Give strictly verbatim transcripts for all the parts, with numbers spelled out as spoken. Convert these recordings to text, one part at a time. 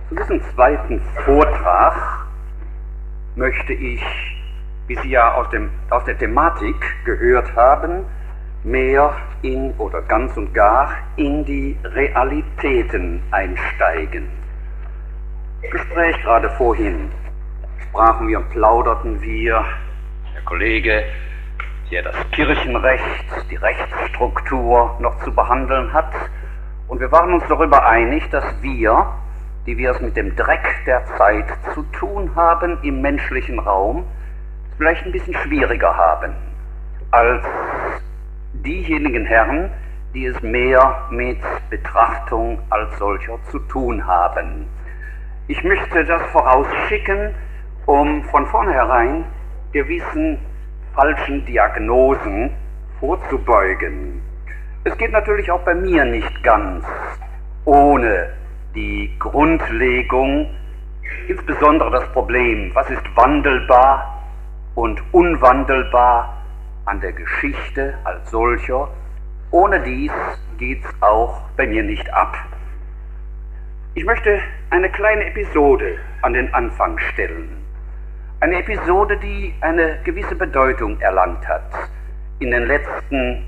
Zu diesem zweiten Vortrag möchte ich, wie Sie ja aus, dem, aus der Thematik gehört haben, mehr in oder ganz und gar in die Realitäten einsteigen. Gespräch gerade vorhin sprachen wir und plauderten wir, der Kollege, der das Kirchenrecht, die Rechtsstruktur noch zu behandeln hat, und wir waren uns darüber einig, dass wir, die wir es mit dem Dreck der Zeit zu tun haben im menschlichen Raum, es vielleicht ein bisschen schwieriger haben als diejenigen Herren, die es mehr mit Betrachtung als solcher zu tun haben. Ich möchte das vorausschicken, um von vornherein gewissen falschen Diagnosen vorzubeugen. Es geht natürlich auch bei mir nicht ganz ohne die Grundlegung, insbesondere das Problem, was ist wandelbar und unwandelbar an der Geschichte als solcher. Ohne dies geht's auch bei mir nicht ab. Ich möchte eine kleine Episode an den Anfang stellen. Eine Episode, die eine gewisse Bedeutung erlangt hat in den letzten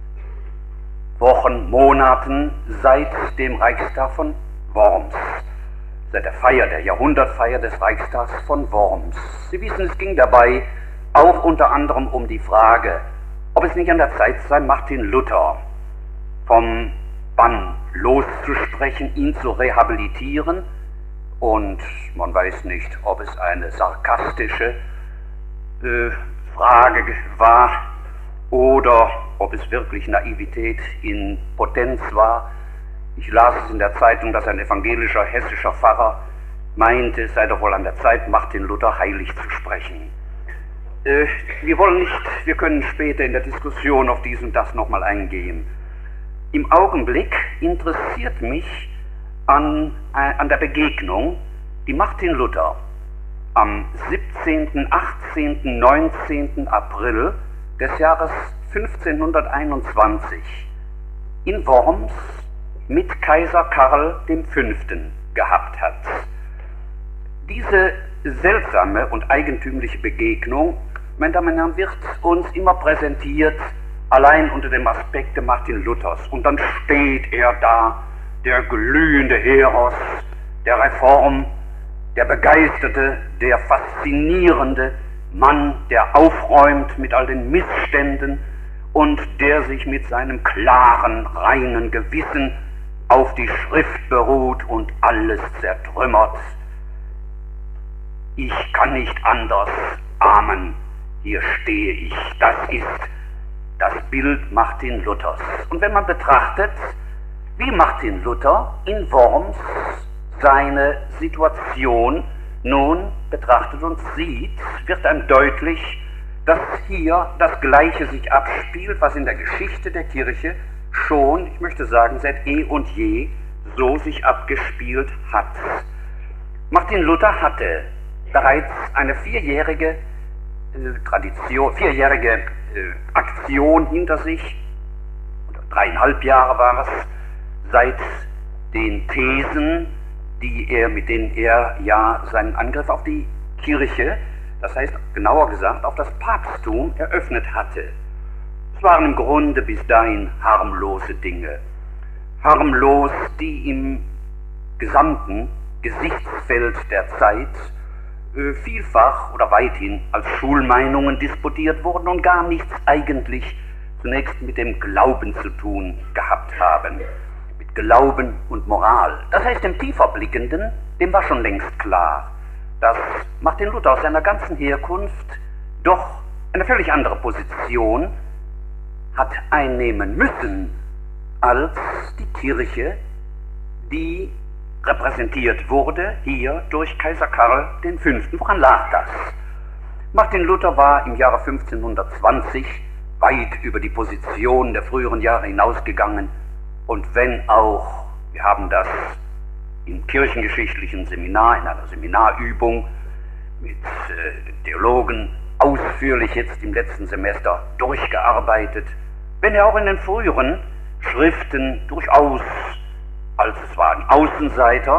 Wochen, Monaten seit dem Reichstag von Worms, seit der Feier, der Jahrhundertfeier des Reichstags von Worms. Sie wissen, es ging dabei auch unter anderem um die Frage, ob es nicht an der Zeit sei, Martin Luther vom Bann loszusprechen, ihn zu rehabilitieren. Und man weiß nicht, ob es eine sarkastische äh, Frage war oder ob es wirklich Naivität in Potenz war. Ich las es in der Zeitung, dass ein evangelischer hessischer Pfarrer meinte, es sei doch wohl an der Zeit, Martin Luther heilig zu sprechen. Äh, wir wollen nicht, wir können später in der Diskussion auf dies und das nochmal eingehen. Im Augenblick interessiert mich an, äh, an der Begegnung, die Martin Luther am siebzehnten, achtzehnten, neunzehnten April des Jahres fünfzehnhunderteinundzwanzig in Worms mit Kaiser Karl der Fünfte gehabt hat. Diese seltsame und eigentümliche Begegnung, meine Damen und Herren, wird uns immer präsentiert, allein unter dem Aspekt Martin Luthers. Und dann steht er da, der glühende Heros der Reform, der begeisterte, der faszinierende Mann, der aufräumt mit all den Missständen und der sich mit seinem klaren, reinen Gewissen auf die Schrift beruht und alles zertrümmert. Ich kann nicht anders, Amen, hier stehe ich. Das ist das Bild Martin Luthers. Und wenn man betrachtet, wie Martin Luther in Worms seine Situation nun betrachtet und sieht, wird einem deutlich, dass hier das Gleiche sich abspielt, was in der Geschichte der Kirche schon, ich möchte sagen, seit eh und je so sich abgespielt hat. Martin Luther hatte bereits eine vierjährige äh, Tradition, vierjährige äh, Aktion hinter sich, oder dreieinhalb Jahre war es, seit den Thesen, die er, mit denen er ja seinen Angriff auf die Kirche, das heißt genauer gesagt auf das Papsttum, eröffnet hatte. Es waren im Grunde bis dahin harmlose Dinge. Harmlos, die im gesamten Gesichtsfeld der Zeit äh, vielfach oder weithin als Schulmeinungen disputiert wurden und gar nichts eigentlich zunächst mit dem Glauben zu tun gehabt haben. Mit Glauben und Moral. Das heißt, dem Tieferblickenden, dem war schon längst klar, dass Martin Luther aus seiner ganzen Herkunft doch eine völlig andere Position hat einnehmen müssen als die Kirche, die repräsentiert wurde hier durch Kaiser Karl der Fünfte. Woran lag das? Martin Luther war im Jahre fünfzehnhundertzwanzig weit über die Position der früheren Jahre hinausgegangen, und wenn auch, wir haben das im kirchengeschichtlichen Seminar, in einer Seminarübung mit äh, Theologen ausführlich jetzt im letzten Semester durchgearbeitet, wenn er auch in den früheren Schriften durchaus, als es war ein Außenseiter,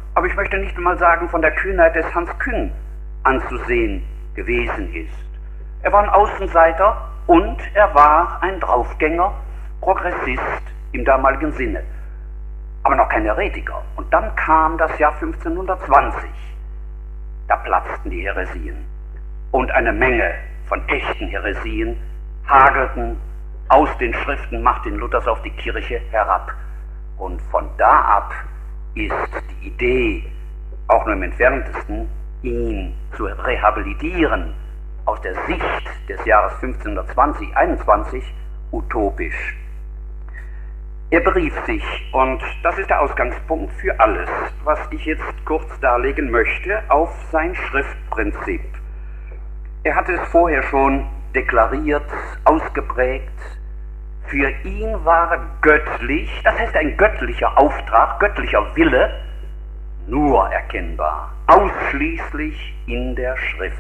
aber ich möchte nicht einmal sagen, von der Kühnheit des Hans Küng anzusehen gewesen ist. Er war ein Außenseiter und er war ein Draufgänger, Progressist im damaligen Sinne, aber noch kein Heretiker. Und dann kam das Jahr fünfzehnhundertzwanzig. Da platzten die Häresien und eine Menge von echten Häresien hagelten aus den Schriften Martin Luthers auf die Kirche herab. Und von da ab ist die Idee, auch nur im entferntesten, ihn zu rehabilitieren, aus der Sicht des Jahres fünfzehnhundertzwanzig, einundzwanzig, utopisch. Er berief sich, und das ist der Ausgangspunkt für alles, was ich jetzt kurz darlegen möchte, auf sein Schriftprinzip. Er hatte es vorher schon deklariert, ausgeprägt. Für ihn war göttlich, das heißt ein göttlicher Auftrag, göttlicher Wille, nur erkennbar, ausschließlich in der Schrift.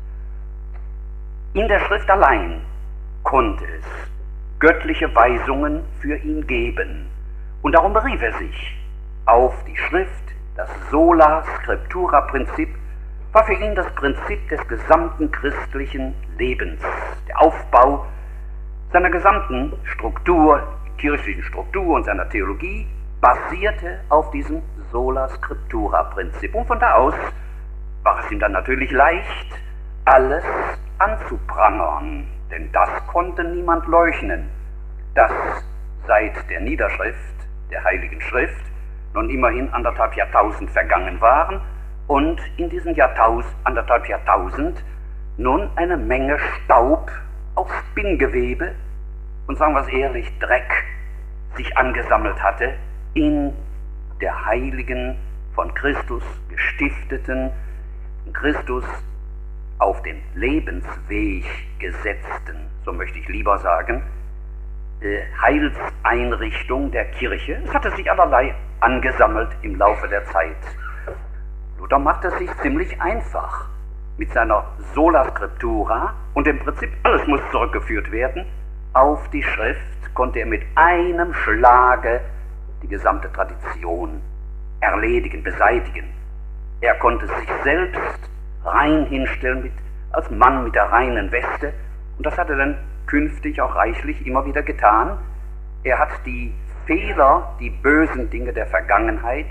In der Schrift allein konnte es göttliche Weisungen für ihn geben. Und darum berief er sich auf die Schrift. Das Sola Scriptura Prinzip war für ihn das Prinzip des gesamten christlichen Lebens. Der Aufbau seiner gesamten Struktur, kirchlichen Struktur und seiner Theologie basierte auf diesem Sola Scriptura Prinzip. Und von da aus war es ihm dann natürlich leicht, alles anzuprangern. Denn das konnte niemand leugnen, dass seit der Niederschrift der Heiligen Schrift nun immerhin anderthalb Jahrtausend vergangen waren und in diesen Jahrtausend, anderthalb Jahrtausend nun eine Menge Staub, auch Spinngewebe und sagen wir es ehrlich, Dreck sich angesammelt hatte in der heiligen, von Christus gestifteten, Christus auf den Lebensweg gesetzten, so möchte ich lieber sagen, äh, Heilseinrichtung der Kirche. Es hatte sich allerlei angesammelt im Laufe der Zeit. Luther machte es sich ziemlich einfach mit seiner Sola Scriptura und im Prinzip alles muss zurückgeführt werden auf die Schrift, konnte er mit einem Schlage die gesamte Tradition erledigen, beseitigen. Er konnte sich selbst rein hinstellen mit, als Mann mit der reinen Weste, und das hat er dann künftig auch reichlich immer wieder getan. Er hat die Fehler, die bösen Dinge der Vergangenheit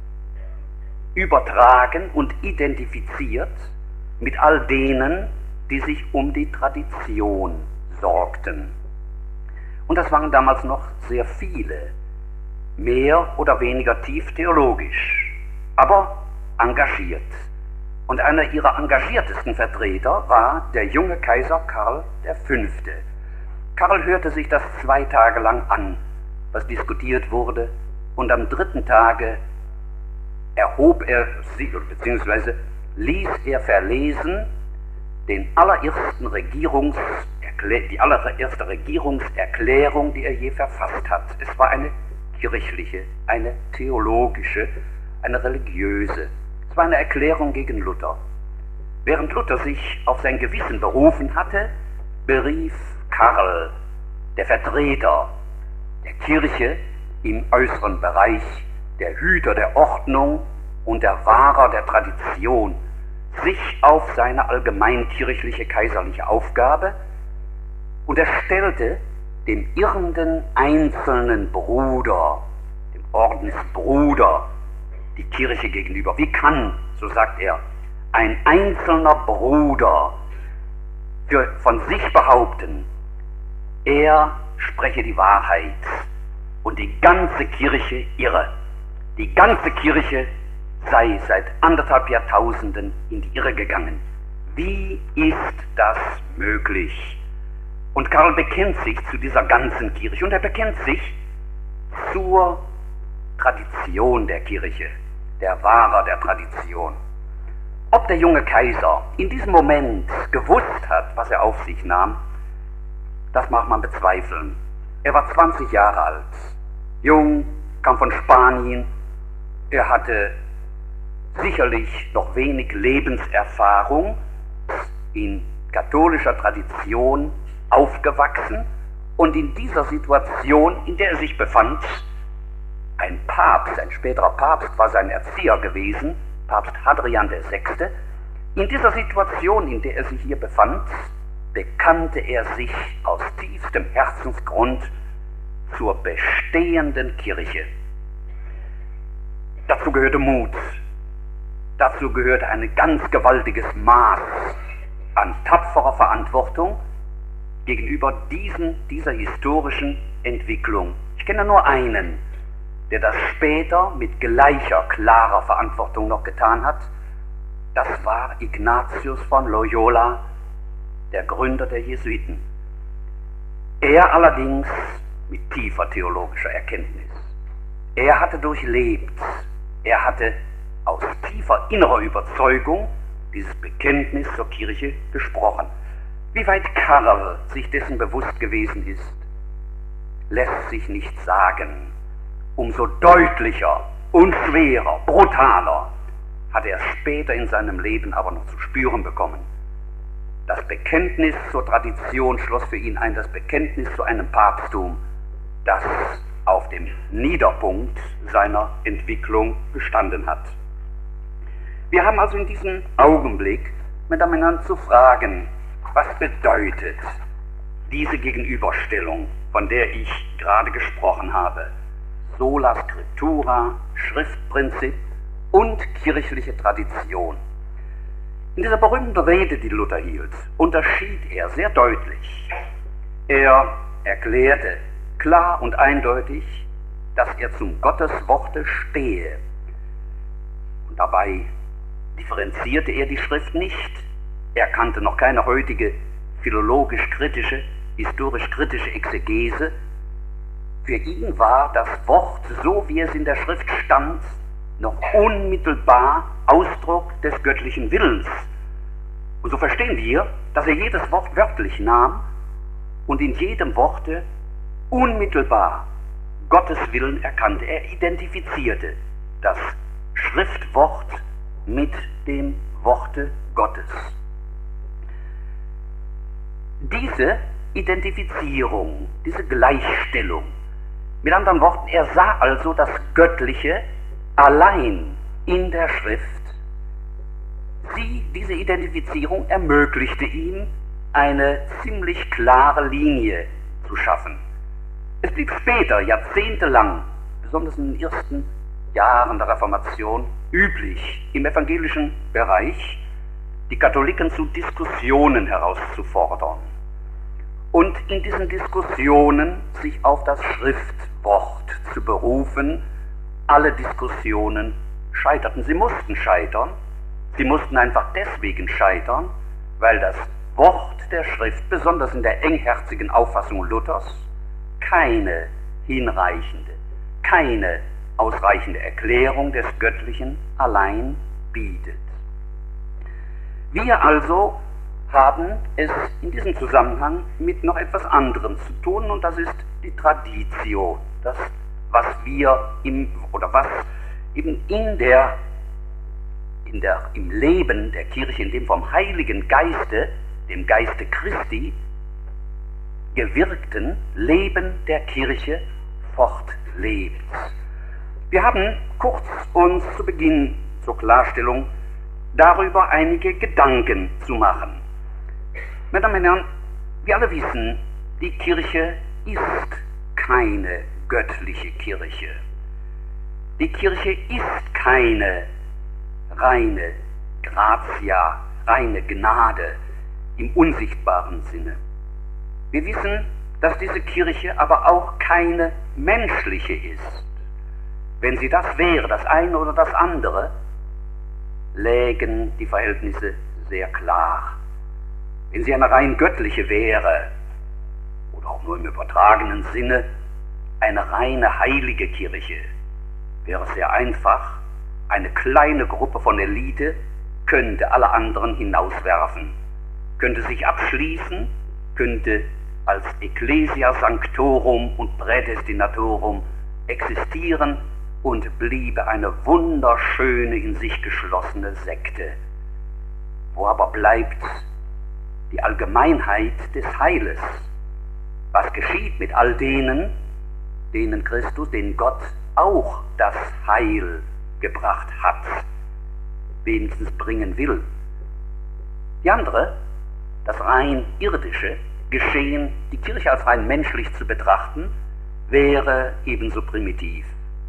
übertragen und identifiziert mit all denen, die sich um die Tradition sorgten. Und das waren damals noch sehr viele, mehr oder weniger tief theologisch, aber engagiert. Und einer ihrer engagiertesten Vertreter war der junge Kaiser Karl der Fünfte. Karl hörte sich das zwei Tage lang an, was diskutiert wurde, und am dritten Tage erhob er sich, beziehungsweise ließ er verlesen den allerersten Regierungs, die allererste Regierungserklärung, die er je verfasst hat. Es war eine kirchliche, eine theologische, eine religiöse. Es war eine Erklärung gegen Luther. Während Luther sich auf sein Gewissen berufen hatte, berief Karl, der Vertreter der Kirche im äußeren Bereich, der Hüter der Ordnung und der Wahrer der Tradition, sich auf seine allgemeinkirchliche kaiserliche Aufgabe, und er stellte dem irrenden einzelnen Bruder, dem Ordensbruder, die Kirche gegenüber. Wie kann, so sagt er, ein einzelner Bruder für, von sich behaupten, er spreche die Wahrheit und die ganze Kirche irre? Die ganze Kirche sei seit anderthalb Jahrtausenden in die Irre gegangen. Wie ist das möglich? Und Karl bekennt sich zu dieser ganzen Kirche, und er bekennt sich zur Tradition der Kirche, der Wahrer der Tradition. Ob der junge Kaiser in diesem Moment gewusst hat, was er auf sich nahm, das mag man bezweifeln. Er war zwanzig Jahre alt, jung, kam von Spanien, er hatte sicherlich noch wenig Lebenserfahrung, in katholischer Tradition aufgewachsen, und in dieser Situation, in der er sich befand, ein Papst, ein späterer Papst war sein Erzieher gewesen, Papst Hadrian der Sechste. In dieser Situation, in der er sich hier befand, bekannte er sich aus tiefstem Herzensgrund zur bestehenden Kirche. Dazu gehörte Mut, dazu gehörte ein ganz gewaltiges Maß an tapferer Verantwortung gegenüber diesen, dieser historischen Entwicklung. Ich kenne nur einen, der das später mit gleicher klarer Verantwortung noch getan hat. Das war Ignatius von Loyola, der Gründer der Jesuiten. Er allerdings mit tiefer theologischer Erkenntnis. Er hatte durchlebt, er hatte aus tiefer innerer Überzeugung dieses Bekenntnis zur Kirche gesprochen. Wie weit Karl sich dessen bewusst gewesen ist, lässt sich nicht sagen. Umso deutlicher und schwerer, brutaler hat er später in seinem Leben aber noch zu spüren bekommen. Das Bekenntnis zur Tradition schloss für ihn ein, das Bekenntnis zu einem Papsttum, das auf dem Niederpunkt seiner Entwicklung gestanden hat. Wir haben also in diesem Augenblick miteinander zu fragen, was bedeutet diese Gegenüberstellung, von der ich gerade gesprochen habe? Sola Scriptura, Schriftprinzip und kirchliche Tradition. In dieser berühmten Rede, die Luther hielt, unterschied er sehr deutlich. Er erklärte klar und eindeutig, dass er zum Gottesworte stehe. Und dabei differenzierte er die Schrift nicht. Er kannte noch keine heutige philologisch-kritische, historisch-kritische Exegese. Für ihn war das Wort, so wie es in der Schrift stand, noch unmittelbar Ausdruck des göttlichen Willens. Und so verstehen wir, dass er jedes Wort wörtlich nahm und in jedem Worte unmittelbar Gottes Willen erkannte. Er identifizierte das Schriftwort mit dem Worte Gottes. Diese Identifizierung, diese Gleichstellung, mit anderen Worten, er sah also das Göttliche allein in der Schrift. Sie, diese Identifizierung ermöglichte ihm, eine ziemlich klare Linie zu schaffen. Es blieb später, jahrzehntelang, besonders in den ersten Jahren der Reformation, üblich, im evangelischen Bereich die Katholiken zu Diskussionen herauszufordern und in diesen Diskussionen sich auf das Schriftwort zu berufen. Alle Diskussionen scheiterten. Sie mussten scheitern. Sie mussten einfach deswegen scheitern, weil das Wort der Schrift, besonders in der engherzigen Auffassung Luthers, keine hinreichende, keine ausreichende Erklärung des Göttlichen allein bietet. Wir also haben es in diesem Zusammenhang mit noch etwas anderem zu tun, und das ist die Tradition, das, was wir im, oder was eben in der, in der, im Leben der Kirche, in dem vom Heiligen Geiste, dem Geiste Christi, gewirkten Leben der Kirche fortlebt. Wir haben kurz uns zu Beginn zur Klarstellung darüber einige Gedanken zu machen. Meine Damen und Herren, wir alle wissen, die Kirche ist keine göttliche Kirche. Die Kirche ist keine reine Gratia, reine Gnade im unsichtbaren Sinne. Wir wissen, dass diese Kirche aber auch keine menschliche ist. Wenn sie das wäre, das eine oder das andere, lägen die Verhältnisse sehr klar. Wenn sie eine rein göttliche wäre, oder auch nur im übertragenen Sinne, eine reine heilige Kirche, wäre es sehr einfach. Eine kleine Gruppe von Elite könnte alle anderen hinauswerfen, könnte sich abschließen, könnte als Ecclesia Sanctorum und Prädestinatorum existieren und bliebe eine wunderschöne, in sich geschlossene Sekte. Wo aber bleibt die Allgemeinheit des Heiles? Was geschieht mit all denen, denen Christus, denen Gott auch das Heil gebracht hat, wenigstens bringen will. Die andere, das rein irdische Geschehen, die Kirche als rein menschlich zu betrachten, wäre ebenso primitiv.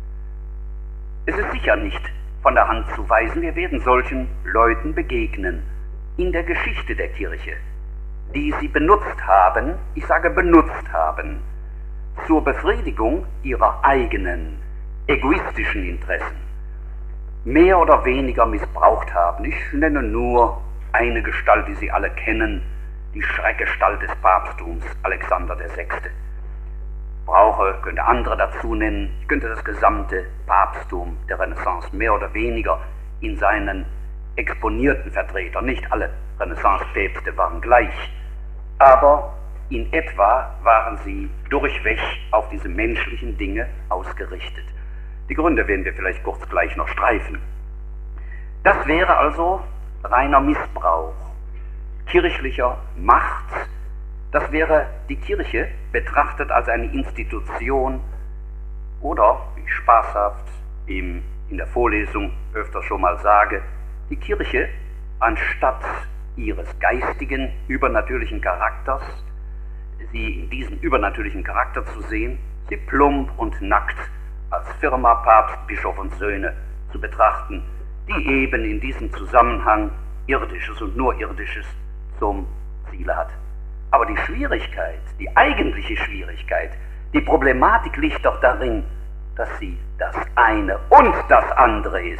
Es ist sicher nicht von der Hand zu weisen, wir werden solchen Leuten begegnen in der Geschichte der Kirche, die sie benutzt haben, ich sage benutzt haben, zur Befriedigung ihrer eigenen egoistischen Interessen, mehr oder weniger missbraucht haben. Ich nenne nur eine Gestalt, die Sie alle kennen, die Schreckgestalt des Papsttums, Alexander der Sechste. Brauche, könnte andere dazu nennen, ich könnte das gesamte Papsttum der Renaissance mehr oder weniger in seinen exponierten Vertretern, nicht alle Renaissance-Päpste waren gleich, aber in etwa waren sie durchweg auf diese menschlichen Dinge ausgerichtet. Die Gründe werden wir vielleicht kurz gleich noch streifen. Das wäre also reiner Missbrauch kirchlicher Macht. Das wäre die Kirche betrachtet als eine Institution oder, wie ich spaßhaft im, in der Vorlesung öfter schon mal sage, die Kirche anstatt ihres geistigen, übernatürlichen Charakters, sie in diesem übernatürlichen Charakter zu sehen, sie plump und nackt als Firma, Papst, Bischof und Söhne zu betrachten, die eben in diesem Zusammenhang Irdisches und nur Irdisches zum Ziele hat. Aber die Schwierigkeit, die eigentliche Schwierigkeit, die Problematik liegt doch darin, dass sie das eine und das andere ist.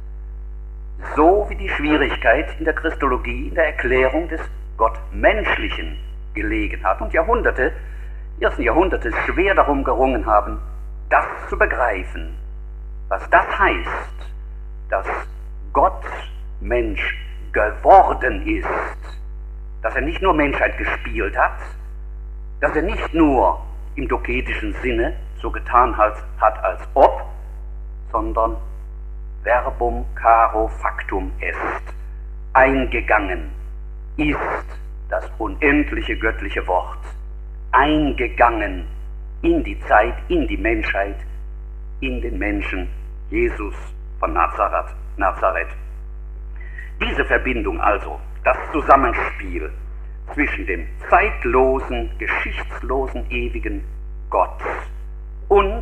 So wie die Schwierigkeit in der Christologie, in der Erklärung des Gottmenschlichen gelegen hat und Jahrhunderte, die ersten Jahrhunderte schwer darum gerungen haben, das zu begreifen, was das heißt, dass Gott Mensch geworden ist, dass er nicht nur Menschheit gespielt hat, dass er nicht nur im doketischen Sinne so getan hat, hat als ob, sondern verbum caro factum est, eingegangen ist das unendliche göttliche Wort, eingegangen in die Zeit, in die Menschheit, in den Menschen Jesus von Nazareth. Nazareth. Diese Verbindung also, das Zusammenspiel zwischen dem zeitlosen, geschichtslosen, ewigen Gott und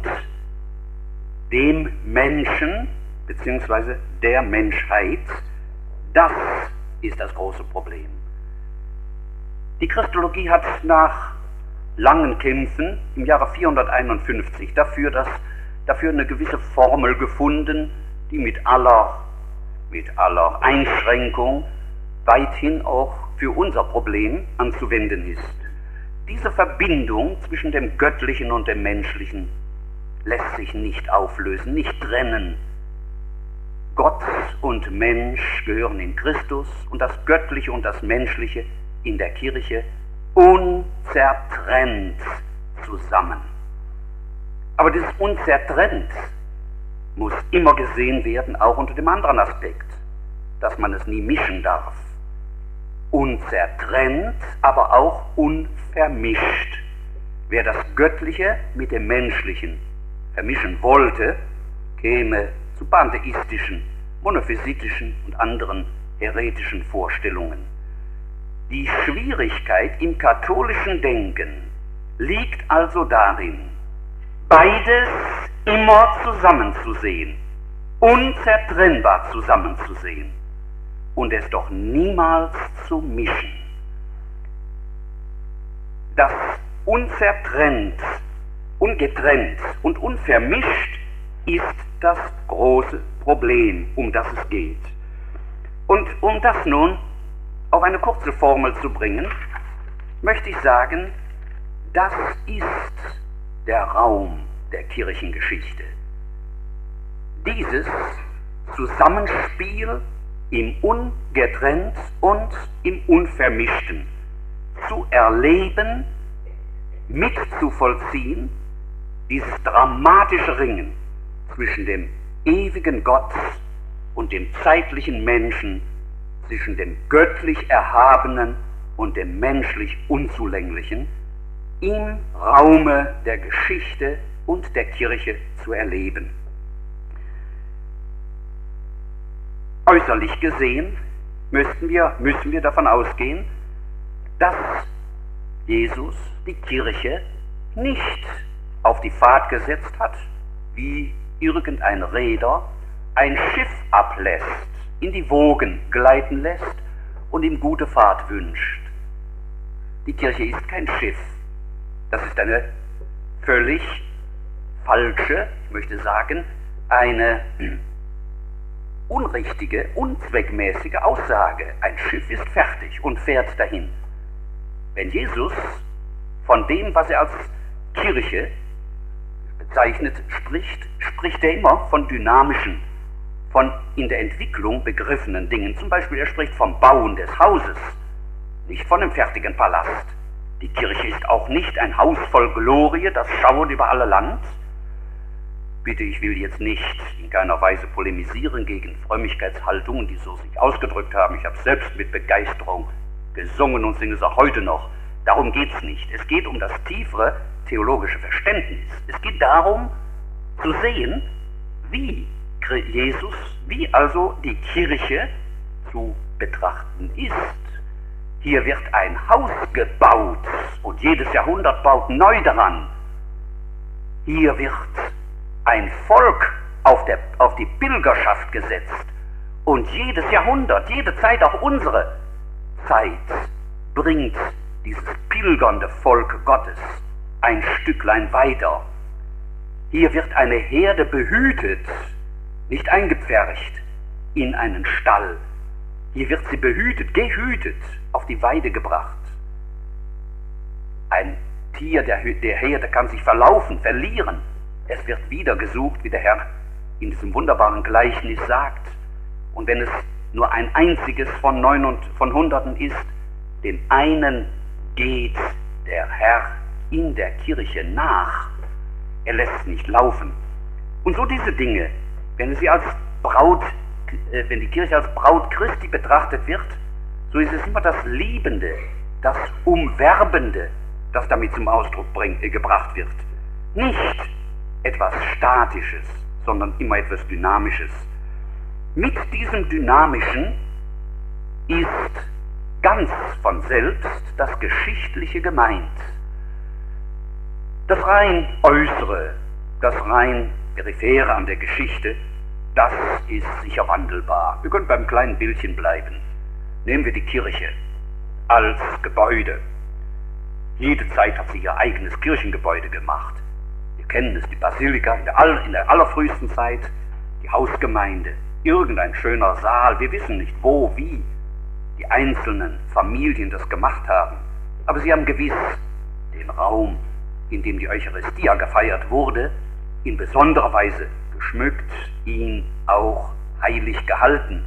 dem Menschen, beziehungsweise der Menschheit, das ist das große Problem. Die Christologie hat nach langen Kämpfen im Jahre vierhunderteinundfünfzig dafür, das, dafür eine gewisse Formel gefunden, die mit aller, mit aller Einschränkung weithin auch für unser Problem anzuwenden ist. Diese Verbindung zwischen dem Göttlichen und dem Menschlichen lässt sich nicht auflösen, nicht trennen. Gott und Mensch gehören in Christus und das Göttliche und das Menschliche in der Kirche unzertrennt zusammen. Aber dieses unzertrennt muss immer gesehen werden, auch unter dem anderen Aspekt, dass man es nie mischen darf. Unzertrennt, aber auch unvermischt. Wer das Göttliche mit dem Menschlichen vermischen wollte, käme zu pantheistischen, monophysitischen und anderen heretischen Vorstellungen. Die Schwierigkeit im katholischen Denken liegt also darin, beides immer zusammenzusehen, unzertrennbar zusammenzusehen und es doch niemals zu mischen. Das unzertrennt, ungetrennt und unvermischt ist das große Problem, um das es geht. Und um das nun auf eine kurze Formel zu bringen, möchte ich sagen, das ist der Raum der Kirchengeschichte. Dieses Zusammenspiel im Ungetrennt und im Unvermischten zu erleben, mitzuvollziehen, dieses dramatische Ringen zwischen dem ewigen Gott und dem zeitlichen Menschen, zwischen dem göttlich Erhabenen und dem menschlich Unzulänglichen, im Raume der Geschichte und der Kirche zu erleben. Äußerlich gesehen müssten wir, müssen wir davon ausgehen, dass Jesus die Kirche nicht auf die Fahrt gesetzt hat, wie irgendein Reeder ein Schiff ablässt, in die Wogen gleiten lässt und ihm gute Fahrt wünscht. Die Kirche ist kein Schiff. Das ist eine völlig falsche, ich möchte sagen, eine unrichtige, unzweckmäßige Aussage. Ein Schiff ist fertig und fährt dahin. Wenn Jesus von dem, was er als Kirche bezeichnet, spricht, spricht er immer von dynamischen, von in der Entwicklung begriffenen Dingen. Zum Beispiel, er spricht vom Bauen des Hauses, nicht von einem fertigen Palast. Die Kirche ist auch nicht ein Haus voll Glorie, das schauert über alle Land. Bitte, ich will jetzt nicht in keiner Weise polemisieren gegen Frömmigkeitshaltungen, die so sich ausgedrückt haben. Ich habe selbst mit Begeisterung gesungen und singe es auch heute noch. Darum geht es nicht. Es geht um das tiefere theologische Verständnis. Es geht darum, zu sehen, wie Jesus, wie also die Kirche zu betrachten ist. Hier wird ein Haus gebaut und jedes Jahrhundert baut neu daran. Hier wird ein Volk auf, der, auf die Pilgerschaft gesetzt und jedes Jahrhundert, jede Zeit, auch unsere Zeit, bringt dieses pilgernde Volk Gottes ein Stücklein weiter. Hier wird eine Herde behütet, nicht eingepfercht in einen Stall. Hier wird sie behütet, gehütet, auf die Weide gebracht. Ein Tier der, der Herde kann sich verlaufen, verlieren. Es wird wieder gesucht, wie der Herr in diesem wunderbaren Gleichnis sagt. Und wenn es nur ein einziges von neun und von Hunderten ist, den einen geht der Herr in der Kirche nach. Er lässt es nicht laufen. Und so diese Dinge, wenn sie als Braut, äh, wenn die Kirche als Braut Christi betrachtet wird, so ist es immer das Liebende, das Umwerbende, das damit zum Ausdruck bringt, äh, gebracht wird. Nicht etwas Statisches, sondern immer etwas Dynamisches. Mit diesem Dynamischen ist ganz von selbst das Geschichtliche gemeint. Das rein Äußere, das rein Periphere an der Geschichte, das ist sicher wandelbar. Wir können beim kleinen Bildchen bleiben. Nehmen wir die Kirche als Gebäude. Jede Zeit hat sie ihr eigenes Kirchengebäude gemacht. Wir kennen es, die Basilika in der, all, in der allerfrühesten Zeit, die Hausgemeinde, irgendein schöner Saal. Wir wissen nicht, wo, wie die einzelnen Familien das gemacht haben. Aber sie haben gewiss den Raum, in dem die Eucharistia gefeiert wurde, in besonderer Weise geschmückt, ihn auch heilig gehalten.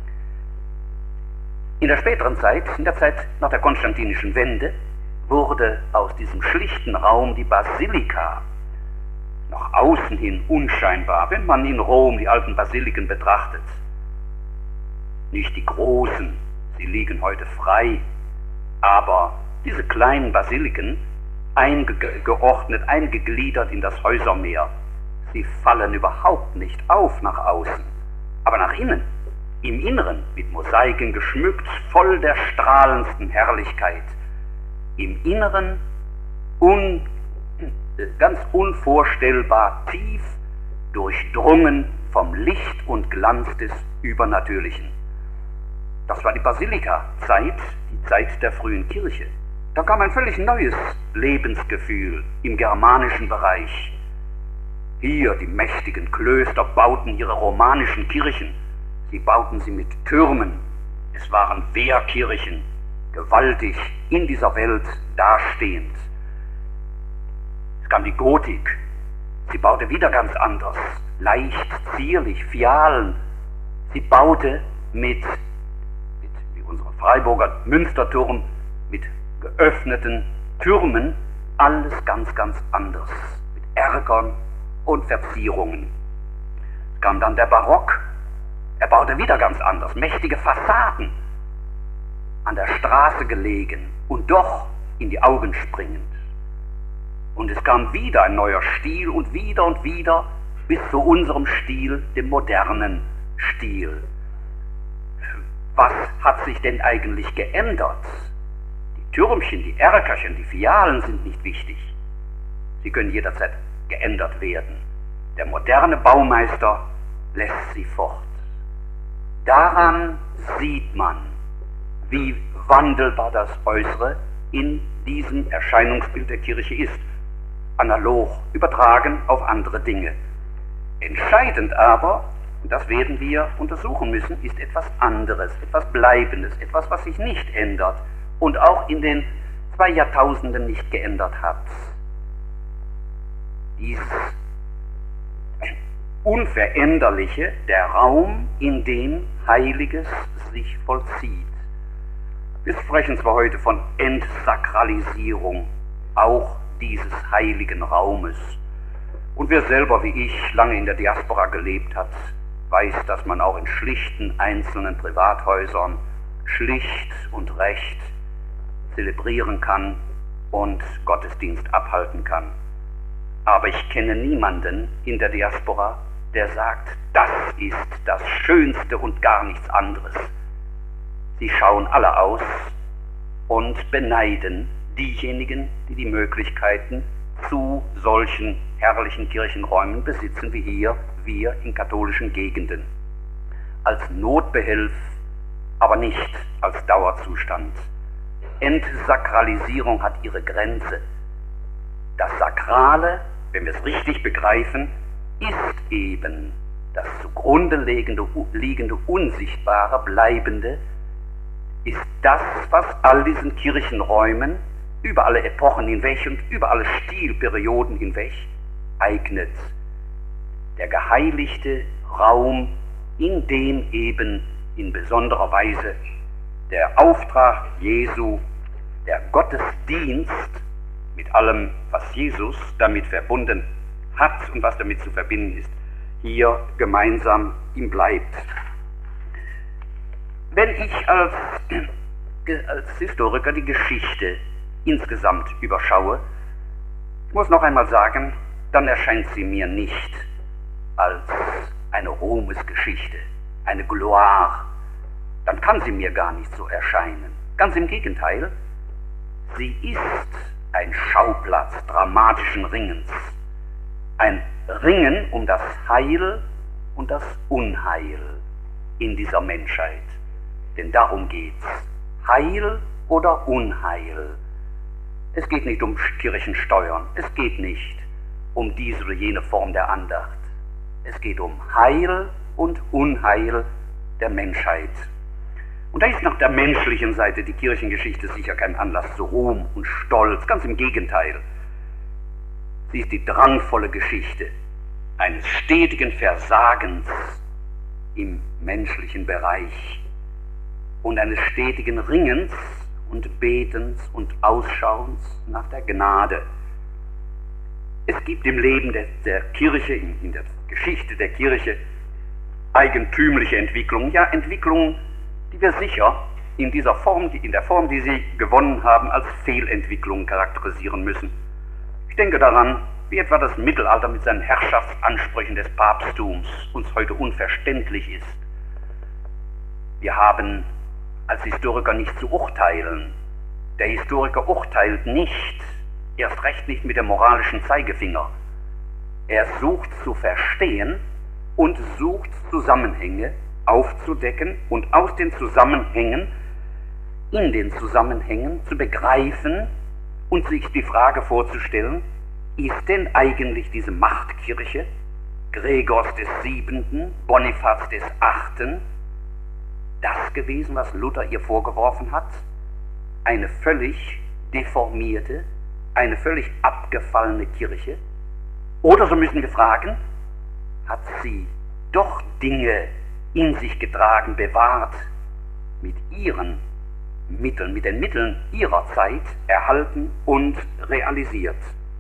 In der späteren Zeit, in der Zeit nach der konstantinischen Wende, wurde aus diesem schlichten Raum die Basilika, nach außen hin unscheinbar, wenn man in Rom die alten Basiliken betrachtet. Nicht die großen, sie liegen heute frei, aber diese kleinen Basiliken, eingeordnet, eingegliedert in das Häusermeer, sie fallen überhaupt nicht auf nach außen, aber nach innen, im Inneren, mit Mosaiken geschmückt, voll der strahlendsten Herrlichkeit, im Inneren un, ganz unvorstellbar tief durchdrungen vom Licht und Glanz des Übernatürlichen. Das war die Basilika-Zeit, die Zeit der frühen Kirche. Da kam ein völlig neues Lebensgefühl im germanischen Bereich. Hier die mächtigen Klöster bauten ihre romanischen Kirchen. Sie bauten sie mit Türmen. Es waren Wehrkirchen, gewaltig in dieser Welt dastehend. Es kam die Gotik. Sie baute wieder ganz anders, leicht, zierlich, Fialen. Sie baute mit, mit wie unsere Freiburger Münsterturm, mit geöffneten Türmen, alles ganz, ganz anders, mit Erkern und Verzierungen. Es kam dann der Barock. Er baute wieder ganz anders, mächtige Fassaden, an der Straße gelegen und doch in die Augen springend. Und es kam wieder ein neuer Stil und wieder und wieder bis zu unserem Stil, dem modernen Stil. Was hat sich denn eigentlich geändert? Die Türmchen, die Erkerchen, die Fialen sind nicht wichtig. Sie können jederzeit geändert werden. Der moderne Baumeister lässt sie fort. Daran sieht man, wie wandelbar das Äußere in diesem Erscheinungsbild der Kirche ist, analog übertragen auf andere Dinge. Entscheidend aber, und das werden wir untersuchen müssen, ist etwas anderes, etwas Bleibendes, etwas, was sich nicht ändert und auch in den zwei Jahrtausenden nicht geändert hat. Dieses Unveränderliche, der Raum, in dem Heiliges sich vollzieht. Wir sprechen zwar heute von Entsakralisierung, auch dieses heiligen Raumes. Und wer selber wie ich lange in der Diaspora gelebt hat, weiß, dass man auch in schlichten einzelnen Privathäusern schlicht und recht zelebrieren kann und Gottesdienst abhalten kann. Aber ich kenne niemanden in der Diaspora, der sagt, das ist das Schönste und gar nichts anderes. Sie schauen alle aus und beneiden diejenigen, die die Möglichkeiten zu solchen herrlichen Kirchenräumen besitzen, wie hier wir in katholischen Gegenden. Als Notbehelf, aber nicht als Dauerzustand. Entsakralisierung hat ihre Grenze. Das Sakrale, wenn wir es richtig begreifen, ist eben das zugrunde liegende, liegende Unsichtbare, Bleibende, ist das, was all diesen Kirchenräumen über alle Epochen hinweg und über alle Stilperioden hinweg eignet. Der geheiligte Raum, in dem eben in besonderer Weise der Auftrag Jesu, der Gottesdienst mit allem, was Jesus damit verbunden hat und was damit zu verbinden ist, hier gemeinsam ihm bleibt. Wenn ich als, als Historiker die Geschichte insgesamt überschaue, ich muss noch einmal sagen, dann erscheint sie mir nicht als eine Ruhmesgeschichte, eine Gloire. Dann kann sie mir gar nicht so erscheinen. Ganz im Gegenteil, sie ist ein Schauplatz dramatischen Ringens. Ein Ringen um das Heil und das Unheil in dieser Menschheit. Denn darum geht's. Heil oder Unheil. Es geht nicht um Kirchensteuern. Es geht nicht um diese oder jene Form der Andacht. Es geht um Heil und Unheil der Menschheit. Und da ist nach der menschlichen Seite die Kirchengeschichte sicher kein Anlass zu Ruhm und Stolz. Ganz im Gegenteil. Sie ist die drangvolle Geschichte eines stetigen Versagens im menschlichen Bereich und eines stetigen Ringens und Betens und Ausschauens nach der Gnade. Es gibt im Leben der, der Kirche, in, in der Geschichte der Kirche, eigentümliche Entwicklungen, ja Entwicklungen, die wir sicher in dieser Form, in der Form, die sie gewonnen haben, als Fehlentwicklungen charakterisieren müssen. Ich denke daran, wie etwa das Mittelalter mit seinen Herrschaftsansprüchen des Papsttums uns heute unverständlich ist. Wir haben als Historiker nicht zu urteilen. Der Historiker urteilt nicht, erst recht nicht mit dem moralischen Zeigefinger. Er sucht zu verstehen und sucht Zusammenhänge aufzudecken und aus den Zusammenhängen, in den Zusammenhängen zu begreifen und sich die Frage vorzustellen, ist denn eigentlich diese Machtkirche, Gregors des Siebenten, Bonifaz des Achten, das gewesen, was Luther ihr vorgeworfen hat? Eine völlig deformierte, eine völlig abgefallene Kirche? Oder, so müssen wir fragen, hat sie doch Dinge in sich getragen, bewahrt, mit ihren Mitteln, mit den Mitteln ihrer Zeit erhalten und realisiert?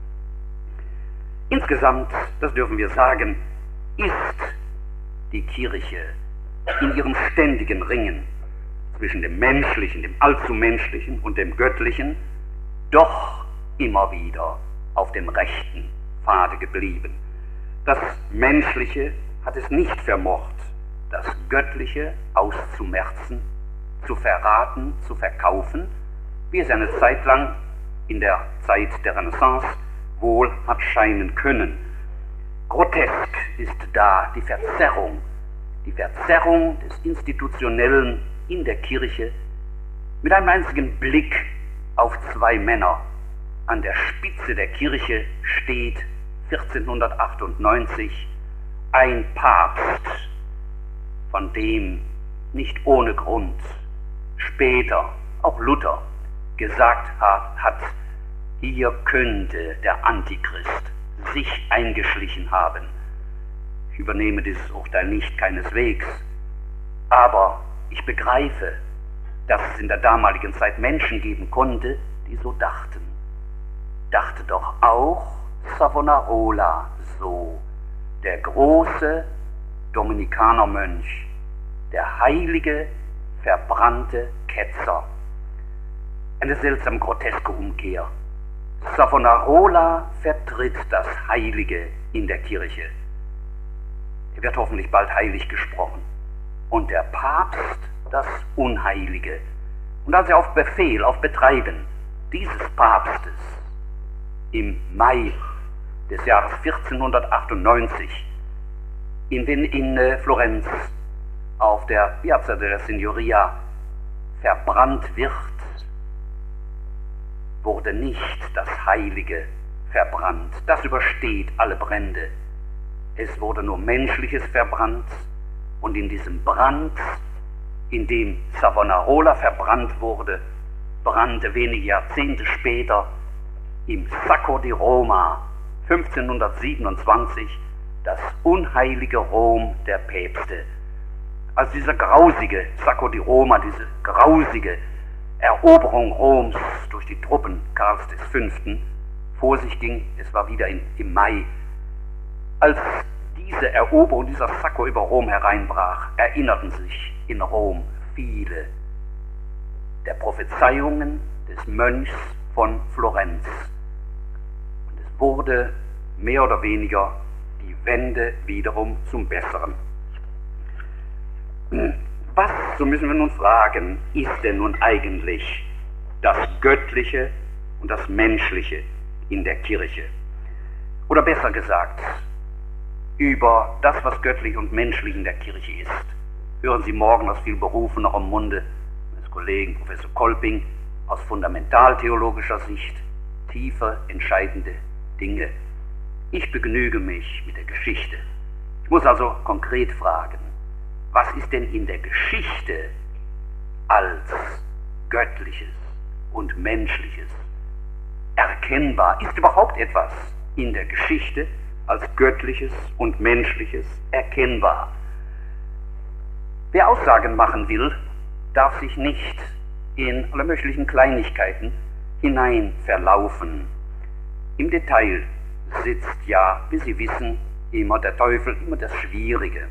Insgesamt, das dürfen wir sagen, ist die Kirche in ihrem ständigen Ringen zwischen dem Menschlichen, dem Allzumenschlichen und dem Göttlichen doch immer wieder auf dem rechten Pfade geblieben. Das Menschliche hat es nicht vermocht, das Göttliche auszumerzen, zu verraten, zu verkaufen, wie es eine Zeit lang in der Zeit der Renaissance wohl hat scheinen können. Grotesk ist da die Verzerrung, die Verzerrung des Institutionellen in der Kirche mit einem einzigen Blick auf zwei Männer. An der Spitze der Kirche steht vierzehnhundertachtundneunzig ein Papst, von dem nicht ohne Grund später auch Luther gesagt hat, hat, hier könnte der Antichrist sich eingeschlichen haben. Ich übernehme dieses Urteil nicht, keineswegs, aber ich begreife, dass es in der damaligen Zeit Menschen geben konnte, die so dachten. Dachte doch auch Savonarola so, der große Dominikanermönch, der heilige, verbrannte Ketzer. Eine seltsam groteske Umkehr. Savonarola vertritt das Heilige in der Kirche. Er wird hoffentlich bald heilig gesprochen. Und der Papst das Unheilige. Und als er auf Befehl, auf Betreiben dieses Papstes im Mai des Jahres vierzehnhundertachtundneunzig in, in äh, Florenz auf der Piazza della Signoria verbrannt wird, wurde nicht das Heilige verbrannt. Das übersteht alle Brände. Es wurde nur Menschliches verbrannt, und in diesem Brand, in dem Savonarola verbrannt wurde, brannte wenige Jahrzehnte später im Sacco di Roma fünfzehnhundertsiebenundzwanzig das unheilige Rom der Päpste. Als dieser grausige Sacco di Roma, diese grausige Eroberung Roms durch die Truppen Karls des Fünften vor sich ging, es war wieder in, im Mai, als diese Eroberung, dieser Sacco über Rom hereinbrach, erinnerten sich in Rom viele der Prophezeiungen des Mönchs von Florenz. Und es wurde mehr oder weniger die Wende wiederum zum Besseren. Was, so müssen wir nun fragen, ist denn nun eigentlich das Göttliche und das Menschliche in der Kirche? Oder besser gesagt, über das, was göttlich und menschlich in der Kirche ist, hören Sie morgen aus viel berufenerem Munde meines Kollegen Professor Kolping aus fundamentaltheologischer Sicht tiefer entscheidende Dinge. Ich begnüge mich mit der Geschichte. Ich muss also konkret fragen, was ist denn in der Geschichte als Göttliches und Menschliches erkennbar? Ist überhaupt etwas in der Geschichte als Göttliches und Menschliches erkennbar? Wer Aussagen machen will, darf sich nicht in alle möglichen Kleinigkeiten hinein verlaufen. Im Detail sitzt ja, wie Sie wissen, immer der Teufel, immer das Schwierige.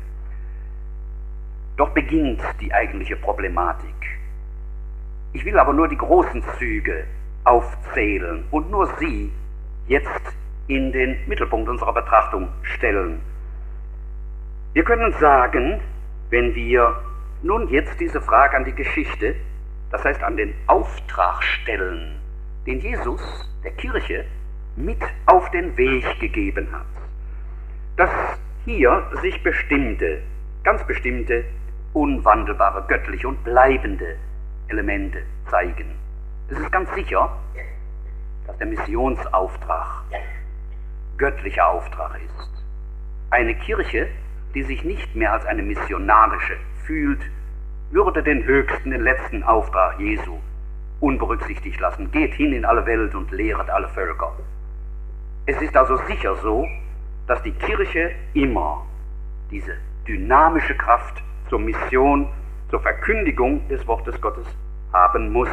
Doch beginnt die eigentliche Problematik. Ich will aber nur die großen Züge aufzählen und nur sie jetzt in den Mittelpunkt unserer Betrachtung stellen. Wir können sagen, wenn wir nun jetzt diese Frage an die Geschichte, das heißt an den Auftrag stellen, den Jesus der Kirche mit auf den Weg gegeben hat, dass hier sich bestimmte, ganz bestimmte, unwandelbare, göttliche und bleibende Elemente zeigen. Es ist ganz sicher, dass der Missionsauftrag göttlicher Auftrag ist. Eine Kirche, die sich nicht mehr als eine missionarische fühlt, würde den höchsten, den letzten Auftrag Jesu unberücksichtigt lassen. Geht hin in alle Welt und lehret alle Völker. Es ist also sicher so, dass die Kirche immer diese dynamische Kraft zur Mission, zur Verkündigung des Wortes Gottes haben muss.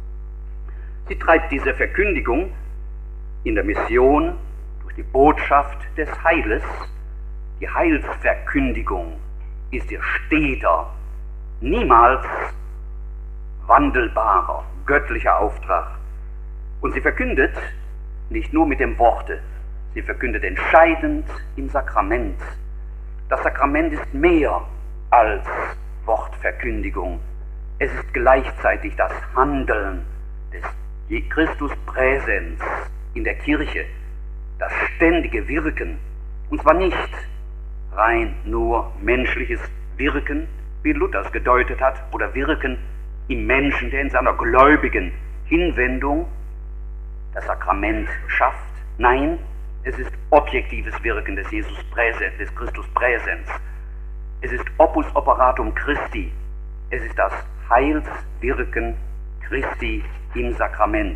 Sie treibt diese Verkündigung in der Mission durch die Botschaft des Heiles. Die Heilsverkündigung ist ihr steter, niemals wandelbarer, göttlicher Auftrag. Und sie verkündet nicht nur mit dem Worte, sie verkündet entscheidend im Sakrament. Das Sakrament ist mehr als Wortverkündigung. Es ist gleichzeitig das Handeln des Christus Präsens in der Kirche, das ständige Wirken, und zwar nicht rein nur menschliches Wirken, wie Luther es gedeutet hat, oder Wirken im Menschen, der in seiner gläubigen Hinwendung das Sakrament schafft. Nein, es ist objektives Wirken des Jesus Präsens, des Christus Präsens. Es ist Opus Operatum Christi. Es ist das Heilswirken Christi im Sakrament.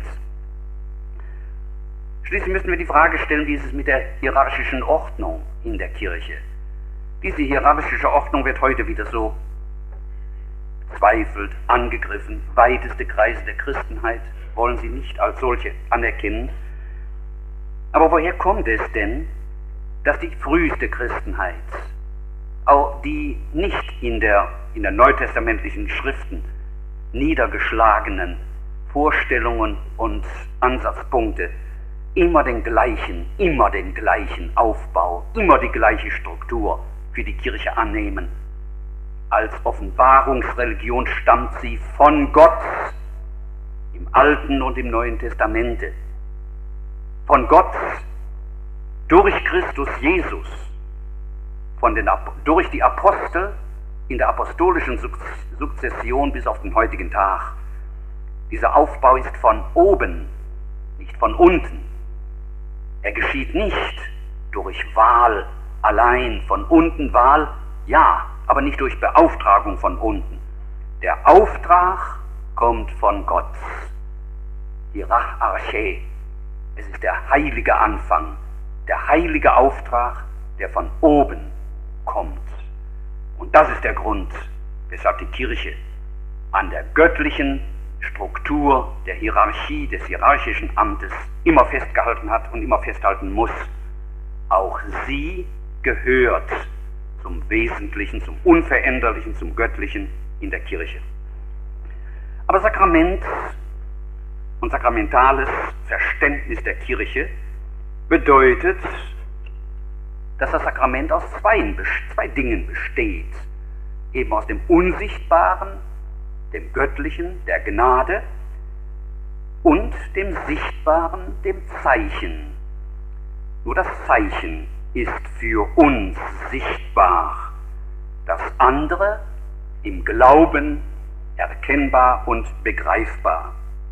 Schließlich müssen wir die Frage stellen, wie ist es mit der hierarchischen Ordnung in der Kirche? Diese hierarchische Ordnung wird heute wieder so bezweifelt, angegriffen. Weiteste Kreise der Christenheit wollen sie nicht als solche anerkennen. Aber woher kommt es denn, dass die früheste Christenheit, auch die nicht in der, in der neutestamentlichen Schriften niedergeschlagenen Vorstellungen und Ansatzpunkte, immer den gleichen, immer den gleichen Aufbau, immer die gleiche Struktur für die Kirche annehmen? Als Offenbarungsreligion stammt sie von Gott im Alten und im Neuen Testamente. Von Gott durch Christus Jesus, von den, durch die Apostel in der apostolischen Sukzession bis auf den heutigen Tag. Dieser Aufbau ist von oben, nicht von unten. Er geschieht nicht durch Wahl allein, von unten Wahl, ja, aber nicht durch Beauftragung von unten. Der Auftrag kommt von Gott. Hierarche. Es ist der heilige Anfang, der heilige Auftrag, der von oben kommt. Und das ist der Grund, weshalb die Kirche an der göttlichen Struktur der Hierarchie, des hierarchischen Amtes immer festgehalten hat und immer festhalten muss. Auch sie gehört zum Wesentlichen, zum Unveränderlichen, zum Göttlichen in der Kirche. Aber Sakrament und sakramentales Verständnis der Kirche bedeutet, dass das Sakrament aus zwei, zwei Dingen besteht. Eben aus dem Unsichtbaren, dem Göttlichen, der Gnade, und dem Sichtbaren, dem Zeichen. Nur das Zeichen ist für uns sichtbar, das andere im Glauben erkennbar und begreifbar.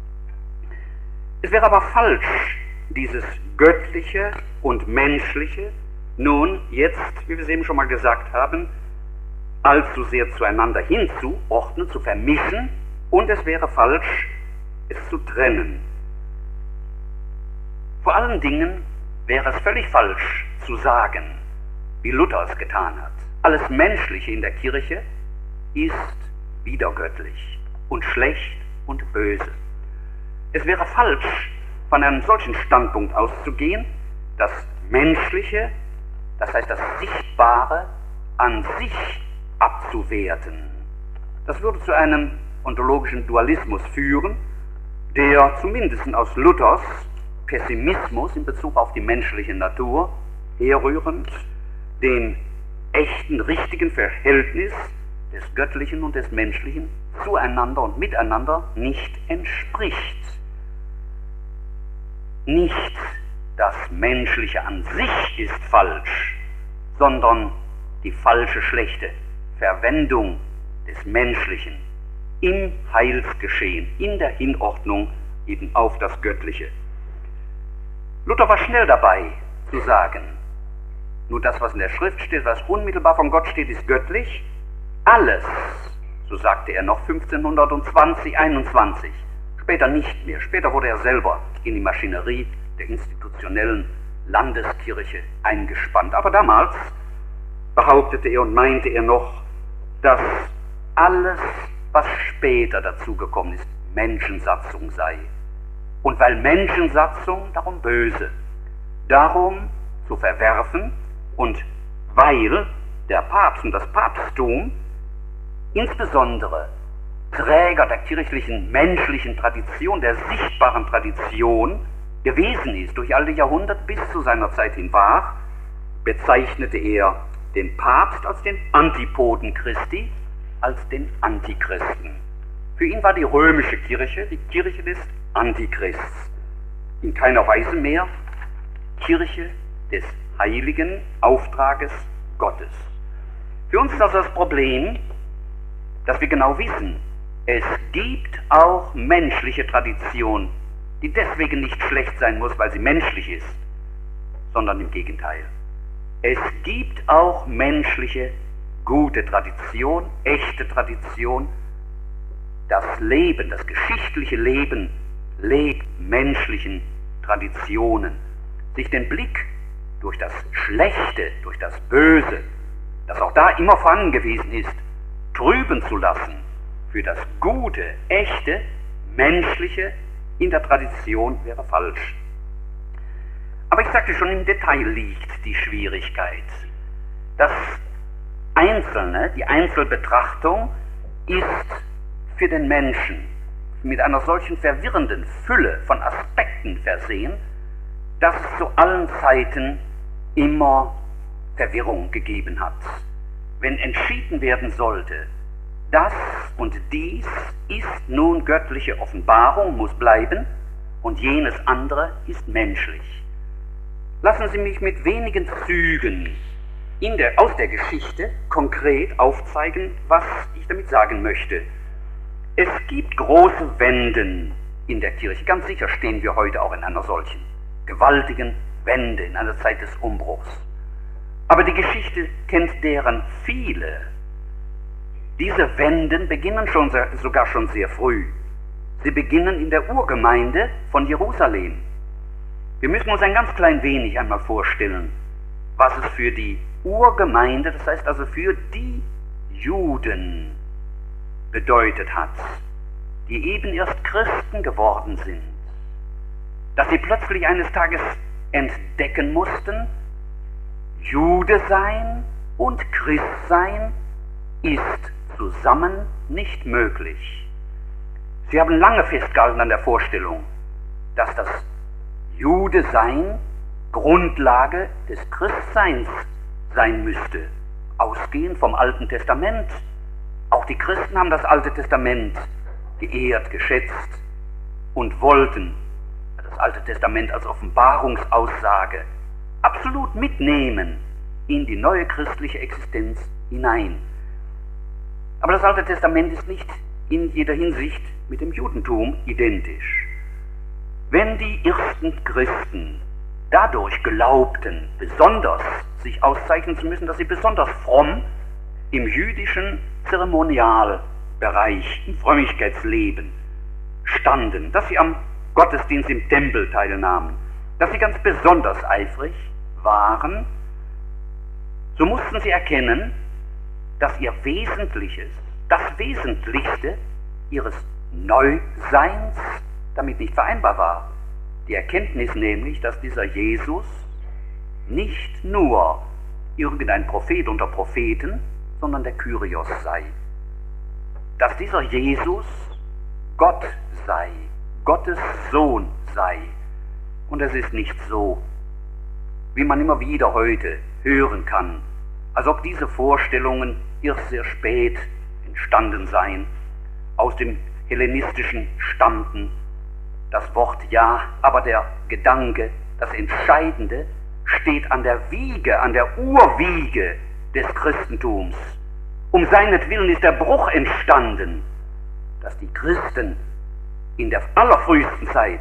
Es wäre aber falsch, dieses Göttliche und Menschliche nun jetzt, wie wir es eben schon mal gesagt haben, allzu sehr zueinander hinzuordnen, zu vermischen, und es wäre falsch, es zu trennen. Vor allen Dingen wäre es völlig falsch zu sagen, wie Luther es getan hat: Alles Menschliche in der Kirche ist widergöttlich und schlecht und böse. Es wäre falsch, von einem solchen Standpunkt auszugehen, das Menschliche, das heißt das Sichtbare, an sich abzuwerten. Das würde zu einem ontologischen Dualismus führen, der zumindest aus Luthers Pessimismus in Bezug auf die menschliche Natur herrührend dem echten, richtigen Verhältnis des Göttlichen und des Menschlichen zueinander und miteinander nicht entspricht. Nicht das Menschliche an sich ist falsch, sondern die falsche, schlechte Verwendung des Menschlichen im Heilsgeschehen, in der Hinordnung eben auf das Göttliche. Luther war schnell dabei zu sagen, nur das, was in der Schrift steht, was unmittelbar von Gott steht, ist göttlich. Alles, so sagte er noch fünfzehnhundertzwanzig, einundzwanzig, später nicht mehr. Später wurde er selber in die Maschinerie der institutionellen Landeskirche eingespannt. Aber damals behauptete er und meinte er noch, dass alles, was später dazugekommen ist, Menschensatzung sei. Und weil Menschensatzung, darum böse, darum zu verwerfen, und weil der Papst und das Papsttum insbesondere Träger der kirchlichen menschlichen Tradition, der sichtbaren Tradition, gewesen ist, durch all die Jahrhunderte bis zu seiner Zeit hin war, bezeichnete er den Papst als den Antipoden Christi, als den Antichristen. Für ihn war die römische Kirche die Kirche des Antichrists, in keiner Weise mehr Kirche des heiligen Auftrages Gottes. Für uns ist also das Problem, dass wir genau wissen, es gibt auch menschliche Tradition, die deswegen nicht schlecht sein muss, weil sie menschlich ist, sondern im Gegenteil. Es gibt auch menschliche, gute Tradition, echte Tradition. Das Leben, das geschichtliche Leben lebt menschlichen Traditionen. Sich den Blick durch das Schlechte, durch das Böse, das auch da immer vorhanden gewesen ist, trüben zu lassen für das Gute, Echte, Menschliche in der Tradition wäre falsch. Aber ich sagte schon, im Detail liegt die Schwierigkeit. Das Einzelne, die Einzelbetrachtung ist für den Menschen mit einer solchen verwirrenden Fülle von Aspekten versehen, dass es zu allen Zeiten immer Verwirrung gegeben hat. Wenn entschieden werden sollte, das und dies ist nun göttliche Offenbarung, muss bleiben, und jenes andere ist menschlich. Lassen Sie mich mit wenigen Zügen in der, aus der Geschichte konkret aufzeigen, was ich damit sagen möchte. Es gibt große Wenden in der Kirche. Ganz sicher stehen wir heute auch in einer solchen gewaltigen Wende, in einer Zeit des Umbruchs. Aber die Geschichte kennt deren viele. Diese Wenden beginnen schon sehr, sogar schon sehr früh. Sie beginnen in der Urgemeinde von Jerusalem. Wir müssen uns ein ganz klein wenig einmal vorstellen, was es für die Urgemeinde, das heißt also für die Juden, bedeutet hat, die eben erst Christen geworden sind, dass sie plötzlich eines Tages entdecken mussten, Jude sein und Christ sein ist zusammen nicht möglich. Sie haben lange festgehalten an der Vorstellung, dass das Jude sein Grundlage des Christseins sein müsste, ausgehend vom Alten Testament. Auch die Christen haben das Alte Testament geehrt, geschätzt und wollten das Alte Testament als Offenbarungsaussage absolut mitnehmen in die neue christliche Existenz hinein. Aber das Alte Testament ist nicht in jeder Hinsicht mit dem Judentum identisch. Wenn die ersten Christen dadurch glaubten, besonders sich auszeichnen zu müssen, dass sie besonders fromm im jüdischen Zeremonialbereich, im Frömmigkeitsleben standen, dass sie am Gottesdienst im Tempel teilnahmen, dass sie ganz besonders eifrig waren, so mussten sie erkennen, dass ihr Wesentliches, das Wesentlichste ihres Neuseins damit nicht vereinbar war. Die Erkenntnis nämlich, dass dieser Jesus nicht nur irgendein Prophet unter Propheten, sondern der Kyrios sei. Dass dieser Jesus Gott sei, Gottes Sohn sei. Und es ist nicht so, wie man immer wieder heute hören kann, als ob diese Vorstellungen erst sehr spät entstanden seien, aus dem Hellenistischen stammten. Das Wort ja, aber der Gedanke, das Entscheidende, steht an der Wiege, an der Urwiege des Christentums. Um seinetwillen ist der Bruch entstanden, dass die Christen in der allerfrühesten Zeit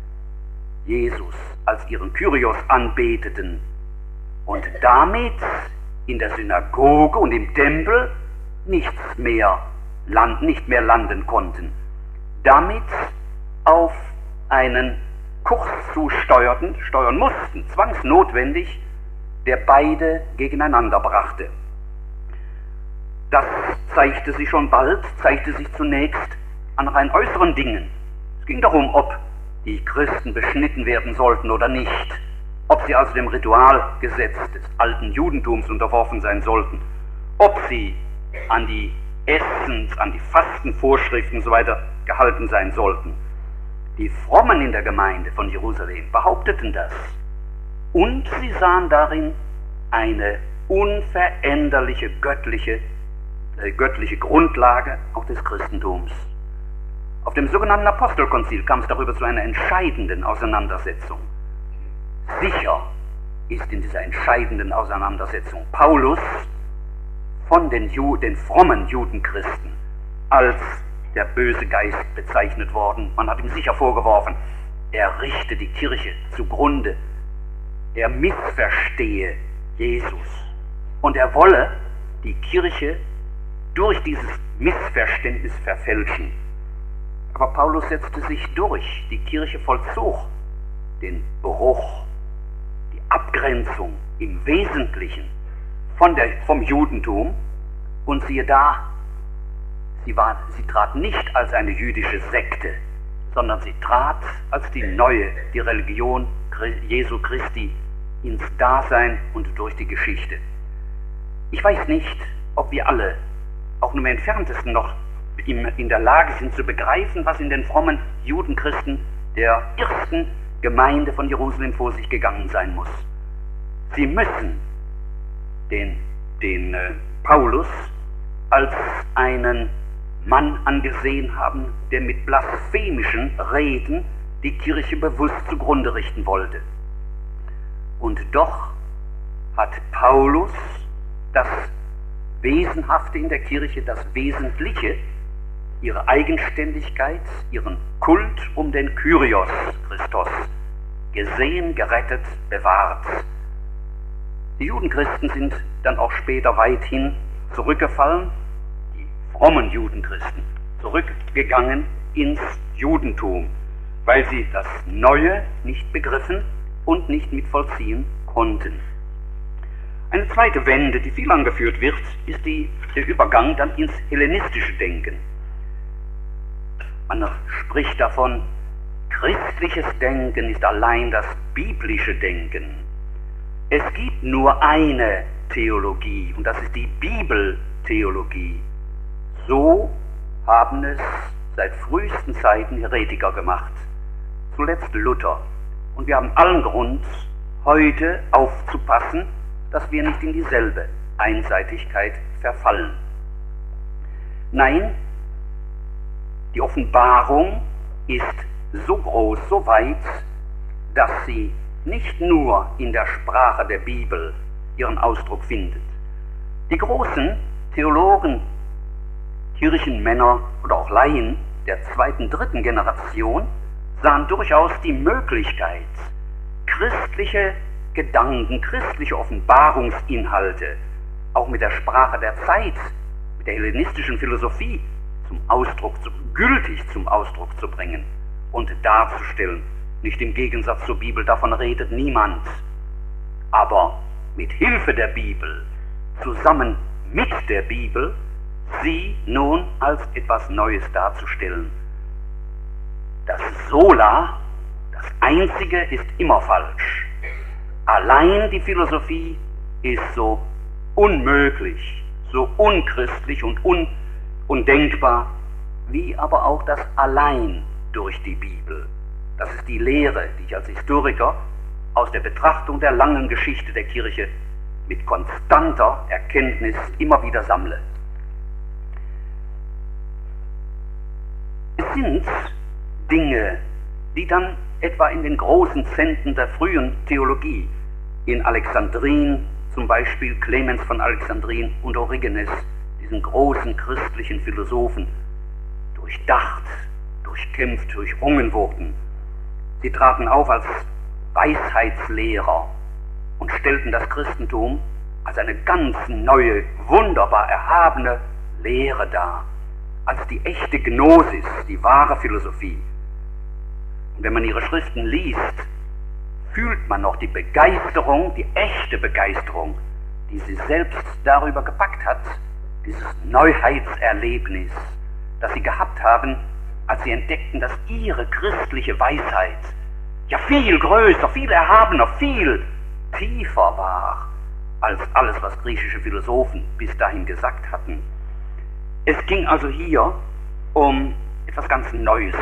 Jesus als ihren Kyrios anbeteten und damit in der Synagoge und im Tempel nichts mehr, land, nicht mehr landen konnten. Damit auf einen Kurs zusteuerten, steuern mussten, zwangsnotwendig, der beide gegeneinander brachte. Das zeigte sich schon bald, zeigte sich zunächst an rein äußeren Dingen. Es ging darum, ob die Christen beschnitten werden sollten oder nicht, ob sie also dem Ritualgesetz des alten Judentums unterworfen sein sollten, ob sie an die Essens-, an die Fastenvorschriften und so weiter gehalten sein sollten. Die Frommen in der Gemeinde von Jerusalem behaupteten das. Und sie sahen darin eine unveränderliche göttliche, äh, göttliche Grundlage auch des Christentums. Auf dem sogenannten Apostelkonzil kam es darüber zu einer entscheidenden Auseinandersetzung. Sicher ist in dieser entscheidenden Auseinandersetzung Paulus von den, Ju- den frommen Judenchristen als der böse Geist bezeichnet worden. Man hat ihm sicher vorgeworfen, er richte die Kirche zugrunde, er missverstehe Jesus und er wolle die Kirche durch dieses Missverständnis verfälschen. Aber Paulus setzte sich durch, die Kirche vollzog den Bruch, die Abgrenzung im Wesentlichen von der, vom Judentum, und siehe da, sie, war, sie trat nicht als eine jüdische Sekte, sondern sie trat als die neue, die Religion Jesu Christi ins Dasein und durch die Geschichte. Ich weiß nicht, ob wir alle, auch nur im Entferntesten noch, in der Lage sind zu begreifen, was in den frommen Judenchristen der ersten Gemeinde von Jerusalem vor sich gegangen sein muss. Sie müssen den, den äh, Paulus als einen Mann angesehen haben, der mit blasphemischen Reden die Kirche bewusst zugrunde richten wollte. Und doch hat Paulus das Wesenhafte in der Kirche, das Wesentliche, ihre Eigenständigkeit, ihren Kult um den Kyrios Christus gesehen, gerettet, bewahrt. Die Judenchristen sind dann auch später weithin zurückgefallen, die frommen Judenchristen, zurückgegangen ins Judentum, weil sie das Neue nicht begriffen und nicht mitvollziehen konnten. Eine zweite Wende, die viel angeführt wird, ist die, der Übergang dann ins hellenistische Denken. Man spricht davon, christliches Denken ist allein das biblische Denken. Es gibt nur eine Theologie und das ist die Bibeltheologie. So haben es seit frühesten Zeiten Heretiker gemacht, zuletzt Luther. Und wir haben allen Grund, heute aufzupassen, dass wir nicht in dieselbe Einseitigkeit verfallen. Nein, die Offenbarung ist so groß, so weit, dass sie nicht nur in der Sprache der Bibel ihren Ausdruck findet. Die großen Theologen, Kirchenmänner oder auch Laien der zweiten, dritten Generation sahen durchaus die Möglichkeit, christliche Gedanken, christliche Offenbarungsinhalte auch mit der Sprache der Zeit, mit der hellenistischen Philosophie zum Ausdruck, zu, gültig zum Ausdruck zu bringen und darzustellen. Nicht im Gegensatz zur Bibel, davon redet niemand. Aber mit Hilfe der Bibel, zusammen mit der Bibel, sie nun als etwas Neues darzustellen. Das Sola, das Einzige, ist immer falsch. Allein die Philosophie ist so unmöglich, so unchristlich und un undenkbar, wie aber auch das Allein durch die Bibel. Das ist die Lehre, die ich als Historiker aus der Betrachtung der langen Geschichte der Kirche mit konstanter Erkenntnis immer wieder sammle. Es sind Dinge, die dann etwa in den großen Zentren der frühen Theologie, in Alexandrien, zum Beispiel Clemens von Alexandrien und Origenes, diesen großen christlichen Philosophen, durchdacht, durchkämpft, durchrungen wurden. Sie traten auf als Weisheitslehrer und stellten das Christentum als eine ganz neue, wunderbar erhabene Lehre dar, als die echte Gnosis, die wahre Philosophie. Und wenn man ihre Schriften liest, fühlt man noch die Begeisterung, die echte Begeisterung, die sie selbst darüber gepackt hat, dieses Neuheitserlebnis, das sie gehabt haben, als sie entdeckten, dass ihre christliche Weisheit ja viel größer, viel erhabener, viel tiefer war, als alles, was griechische Philosophen bis dahin gesagt hatten. Es ging also hier um etwas ganz Neues,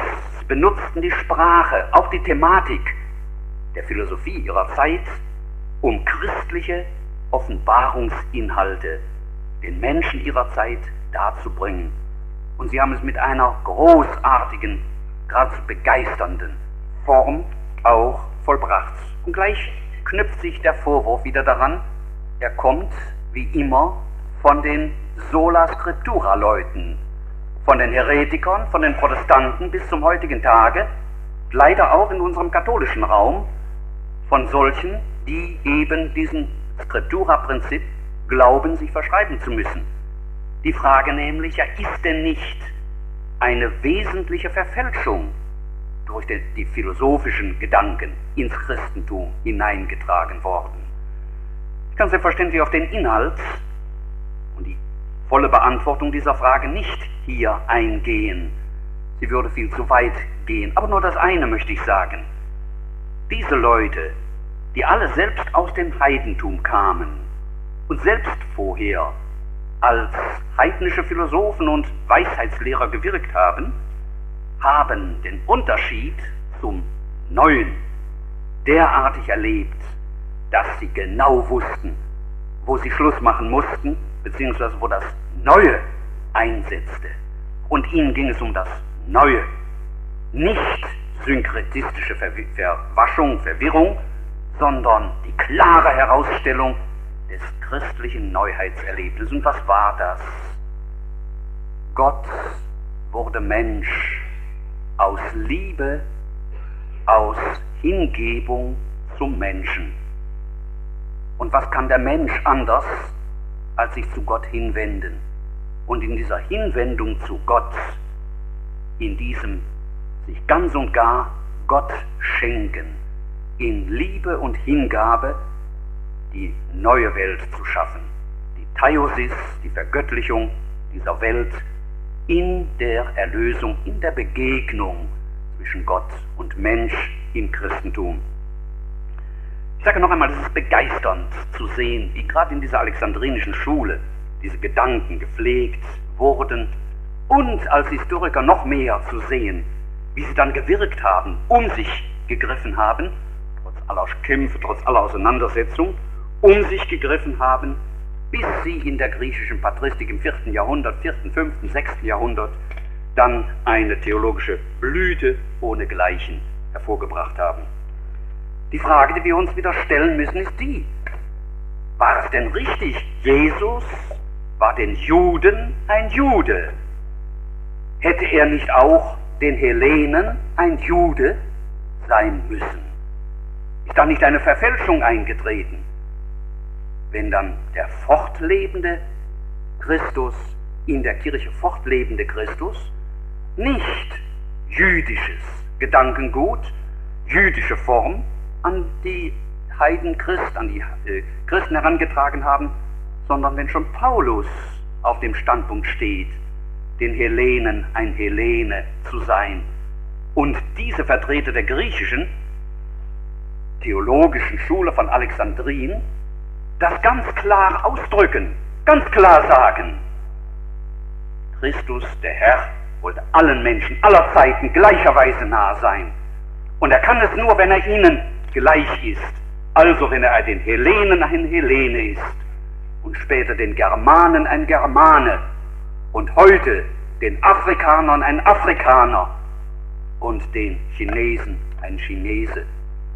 benutzten die Sprache, auch die Thematik der Philosophie ihrer Zeit, um christliche Offenbarungsinhalte den Menschen ihrer Zeit darzubringen. Und sie haben es mit einer großartigen, geradezu begeisternden Form auch vollbracht. Und gleich knüpft sich der Vorwurf wieder daran, er kommt, wie immer, von den Sola Scriptura-Leuten, von den Heretikern, von den Protestanten bis zum heutigen Tage, leider auch in unserem katholischen Raum, von solchen, die eben diesem Scriptura-Prinzip glauben, sich verschreiben zu müssen. Die Frage nämlich, ja, ist denn nicht eine wesentliche Verfälschung durch die, die philosophischen Gedanken ins Christentum hineingetragen worden? Ich kann selbstverständlich auf den Inhalt und die volle Beantwortung dieser Frage nicht hier eingehen. Sie würde viel zu weit gehen. Aber nur das eine möchte ich sagen. Diese Leute, die alle selbst aus dem Heidentum kamen und selbst vorher als heidnische Philosophen und Weisheitslehrer gewirkt haben, haben den Unterschied zum Neuen derartig erlebt, dass sie genau wussten, wo sie Schluss machen mussten, beziehungsweise wo das Neue einsetzte. Und ihnen ging es um das Neue, nicht synkretistische Verwaschung, Verwirrung, sondern die klare Herausstellung des christlichen Neuheitserlebnisses. Und was war das? Gott wurde Mensch aus Liebe, aus Hingebung zum Menschen. Und was kann der Mensch anders, als sich zu Gott hinwenden? Und in dieser Hinwendung zu Gott, in diesem sich ganz und gar Gott schenken, in Liebe und Hingabe die neue Welt zu schaffen, die Theosis, die Vergöttlichung dieser Welt in der Erlösung, in der Begegnung zwischen Gott und Mensch im Christentum. Ich sage noch einmal, es ist begeisternd zu sehen, wie gerade in dieser alexandrinischen Schule diese Gedanken gepflegt wurden und als Historiker noch mehr zu sehen, wie sie dann gewirkt haben, um sich gegriffen haben, trotz aller Kämpfe, trotz aller Auseinandersetzung, um sich gegriffen haben, bis sie in der griechischen Patristik im vierten Jahrhundert, vierten, fünften, sechsten Jahrhundert dann eine theologische Blüte ohnegleichen hervorgebracht haben. Die Frage, die wir uns wieder stellen müssen, ist die: War es denn richtig? Jesus war den Juden ein Jude. Hätte er nicht auch den Hellenen ein Jude sein müssen? Ist da nicht eine Verfälschung eingetreten, wenn dann der fortlebende Christus, in der Kirche fortlebende Christus, nicht jüdisches Gedankengut, jüdische Form an die Heidenchrist, an die äh, Christen herangetragen haben, sondern wenn schon Paulus auf dem Standpunkt steht, den Hellenen ein Hellene zu sein, und diese Vertreter der griechischen theologischen Schule von Alexandrien das ganz klar ausdrücken, ganz klar sagen: Christus, der Herr, wollte allen Menschen aller Zeiten gleicherweise nahe sein. Und er kann es nur, wenn er ihnen gleich ist. Also wenn er den Hellenen ein Hellene ist und später den Germanen ein Germane und heute den Afrikanern ein Afrikaner und den Chinesen ein Chinese.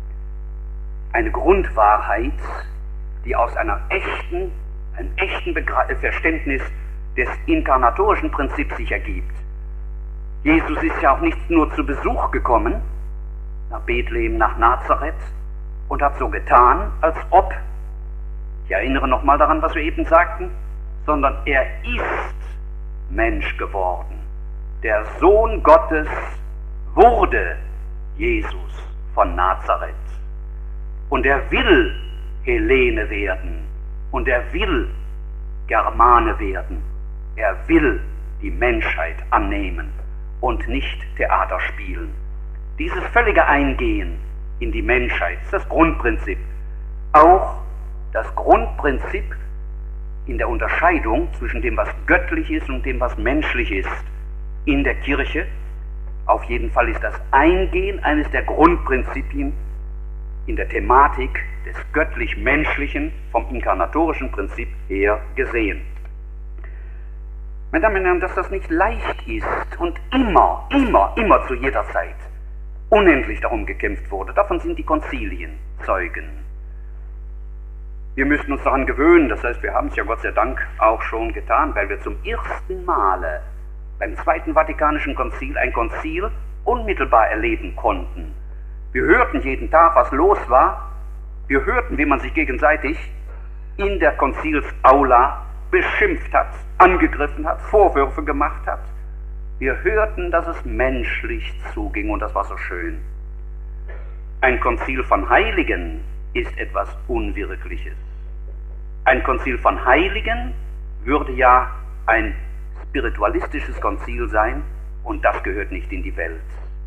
Eine Grundwahrheit, die aus einer echten, einem echten Begr- Verständnis des inkarnatorischen Prinzips sich ergibt. Jesus ist ja auch nicht nur zu Besuch gekommen, nach Bethlehem, nach Nazareth, und hat so getan, als ob, ich erinnere nochmal daran, was wir eben sagten, sondern er ist Mensch geworden. Der Sohn Gottes wurde Jesus von Nazareth. Und er will Hellene werden. Und er will Germane werden. Er will die Menschheit annehmen und nicht Theater spielen. Dieses völlige Eingehen in die Menschheit ist das Grundprinzip. Auch das Grundprinzip in der Unterscheidung zwischen dem, was göttlich ist und dem, was menschlich ist in der Kirche, Auf jeden Fall ist das Eingehen eines der Grundprinzipien in der Thematik des göttlich-menschlichen vom inkarnatorischen Prinzip her gesehen. Meine Damen und Herren, dass das nicht leicht ist und immer, immer, immer zu jeder Zeit unendlich darum gekämpft wurde, davon sind die Konzilien Zeugen. Wir müssten uns daran gewöhnen, das heißt, wir haben es ja Gott sei Dank auch schon getan, weil wir zum ersten Male beim Zweiten Vatikanischen Konzil ein Konzil unmittelbar erleben konnten. Wir hörten jeden Tag, was los war. Wir hörten, wie man sich gegenseitig in der Konzilsaula beschimpft hat, angegriffen hat, Vorwürfe gemacht hat. Wir hörten, dass es menschlich zuging und das war so schön. Ein Konzil von Heiligen ist etwas Unwirkliches. Ein Konzil von Heiligen würde ja ein spiritualistisches Konzil sein und das gehört nicht in die Welt.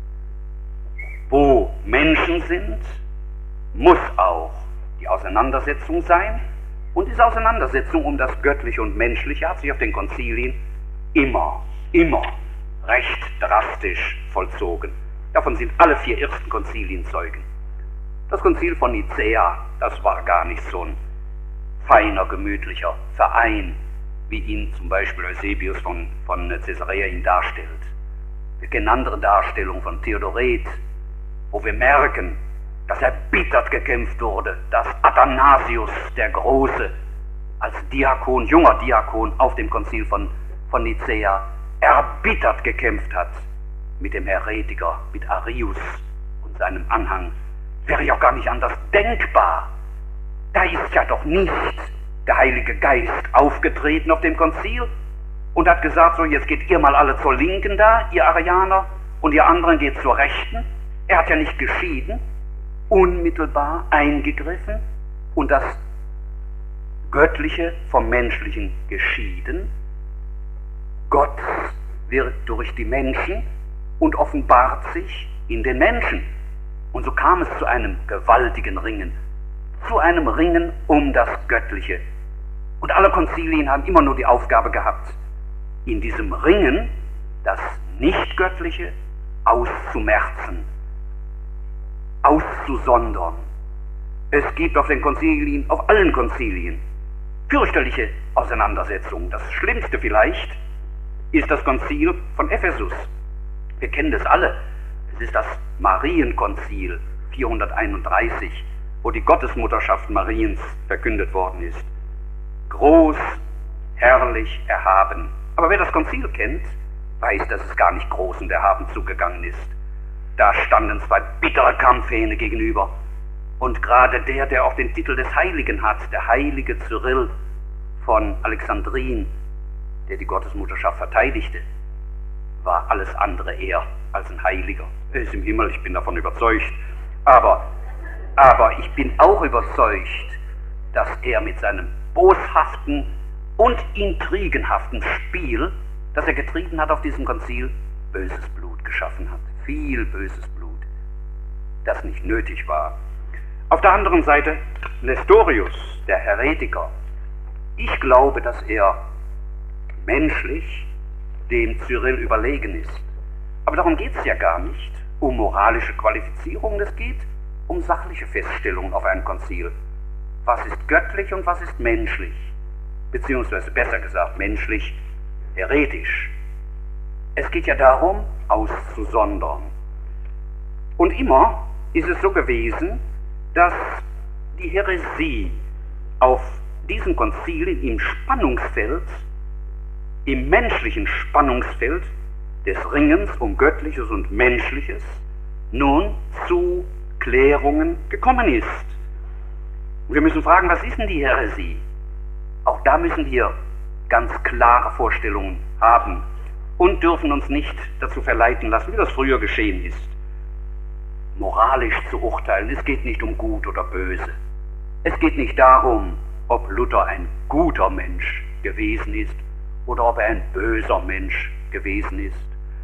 Wo Menschen sind, muss auch die Auseinandersetzung sein und diese Auseinandersetzung um das Göttliche und Menschliche hat sich auf den Konzilien immer, immer recht drastisch vollzogen. Davon sind alle vier ersten Konzilien Zeugen. Das Konzil von Nicäa, das war gar nicht so ein feiner, gemütlicher Verein, wie ihn zum Beispiel Eusebius von, von Caesarea ihn darstellt. Wir kennen andere Darstellungen von Theodoret, wo wir merken, dass erbittert gekämpft wurde, dass Athanasius der Große als Diakon, junger Diakon auf dem Konzil von, von Nicäa erbittert gekämpft hat mit dem Heretiker, mit Arius und seinem Anhang. Wäre ja auch gar nicht anders denkbar. Da ist ja doch nicht der Heilige Geist aufgetreten auf dem Konzil und hat gesagt, so jetzt geht ihr mal alle zur Linken da, ihr Arianer, und ihr anderen geht zur Rechten. Er hat ja nicht geschieden, unmittelbar eingegriffen und das Göttliche vom Menschlichen geschieden. Gott wird durch die Menschen und offenbart sich in den Menschen. Und so kam es zu einem gewaltigen Ringen, zu einem Ringen um das Göttliche. Und alle Konzilien haben immer nur die Aufgabe gehabt, in diesem Ringen das Nicht-Göttliche auszumerzen, auszusondern. Es gibt auf den Konzilien, auf allen Konzilien, fürchterliche Auseinandersetzungen. Das Schlimmste vielleicht ist das Konzil von Ephesus. Wir kennen das alle. Es ist das Marienkonzil vierhunderteinunddreißig, wo die Gottesmutterschaft Mariens verkündet worden ist. Groß, herrlich, erhaben. Aber wer das Konzil kennt, weiß, dass es gar nicht groß und erhaben zugegangen ist. Da standen zwei bittere Kampfhähne gegenüber. Und gerade der, der auch den Titel des Heiligen hat, der heilige Cyrill von Alexandrin, der die Gottesmutterschaft verteidigte, war alles andere eher als ein Heiliger. Er ist im Himmel, ich bin davon überzeugt. Aber, aber ich bin auch überzeugt, dass er mit seinem boshaften und intrigenhaften Spiel, das er getrieben hat auf diesem Konzil, böses Blut geschaffen hat. Viel böses Blut, das nicht nötig war. Auf der anderen Seite Nestorius, der Heretiker. Ich glaube, dass er menschlich dem Cyrill überlegen ist. Aber darum geht es ja gar nicht, um moralische Qualifizierungen, es geht um sachliche Feststellungen auf einem Konzil. Was ist göttlich und was ist menschlich? Beziehungsweise besser gesagt, menschlich heretisch. Es geht ja darum, auszusondern. Und immer ist es so gewesen, dass die Häresie auf diesem Konzil im Spannungsfeld, im menschlichen Spannungsfeld des Ringens um Göttliches und Menschliches nun zu Klärungen gekommen ist. Und wir müssen fragen, was ist denn die Häresie? Auch da müssen wir ganz klare Vorstellungen haben und dürfen uns nicht dazu verleiten lassen, wie das früher geschehen ist, moralisch zu urteilen. Es geht nicht um gut oder böse. Es geht nicht darum, ob Luther ein guter Mensch gewesen ist oder ob er ein böser Mensch gewesen ist.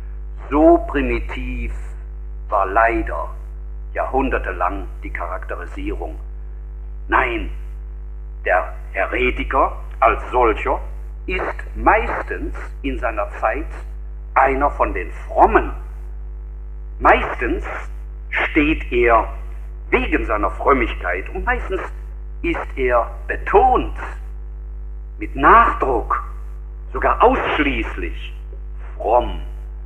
So primitiv war leider jahrhundertelang die Charakterisierung. Nein, der Heretiker als solcher ist meistens in seiner Zeit einer von den Frommen, Meistens steht er wegen seiner Frömmigkeit und meistens ist er betont, mit Nachdruck, sogar ausschließlich fromm.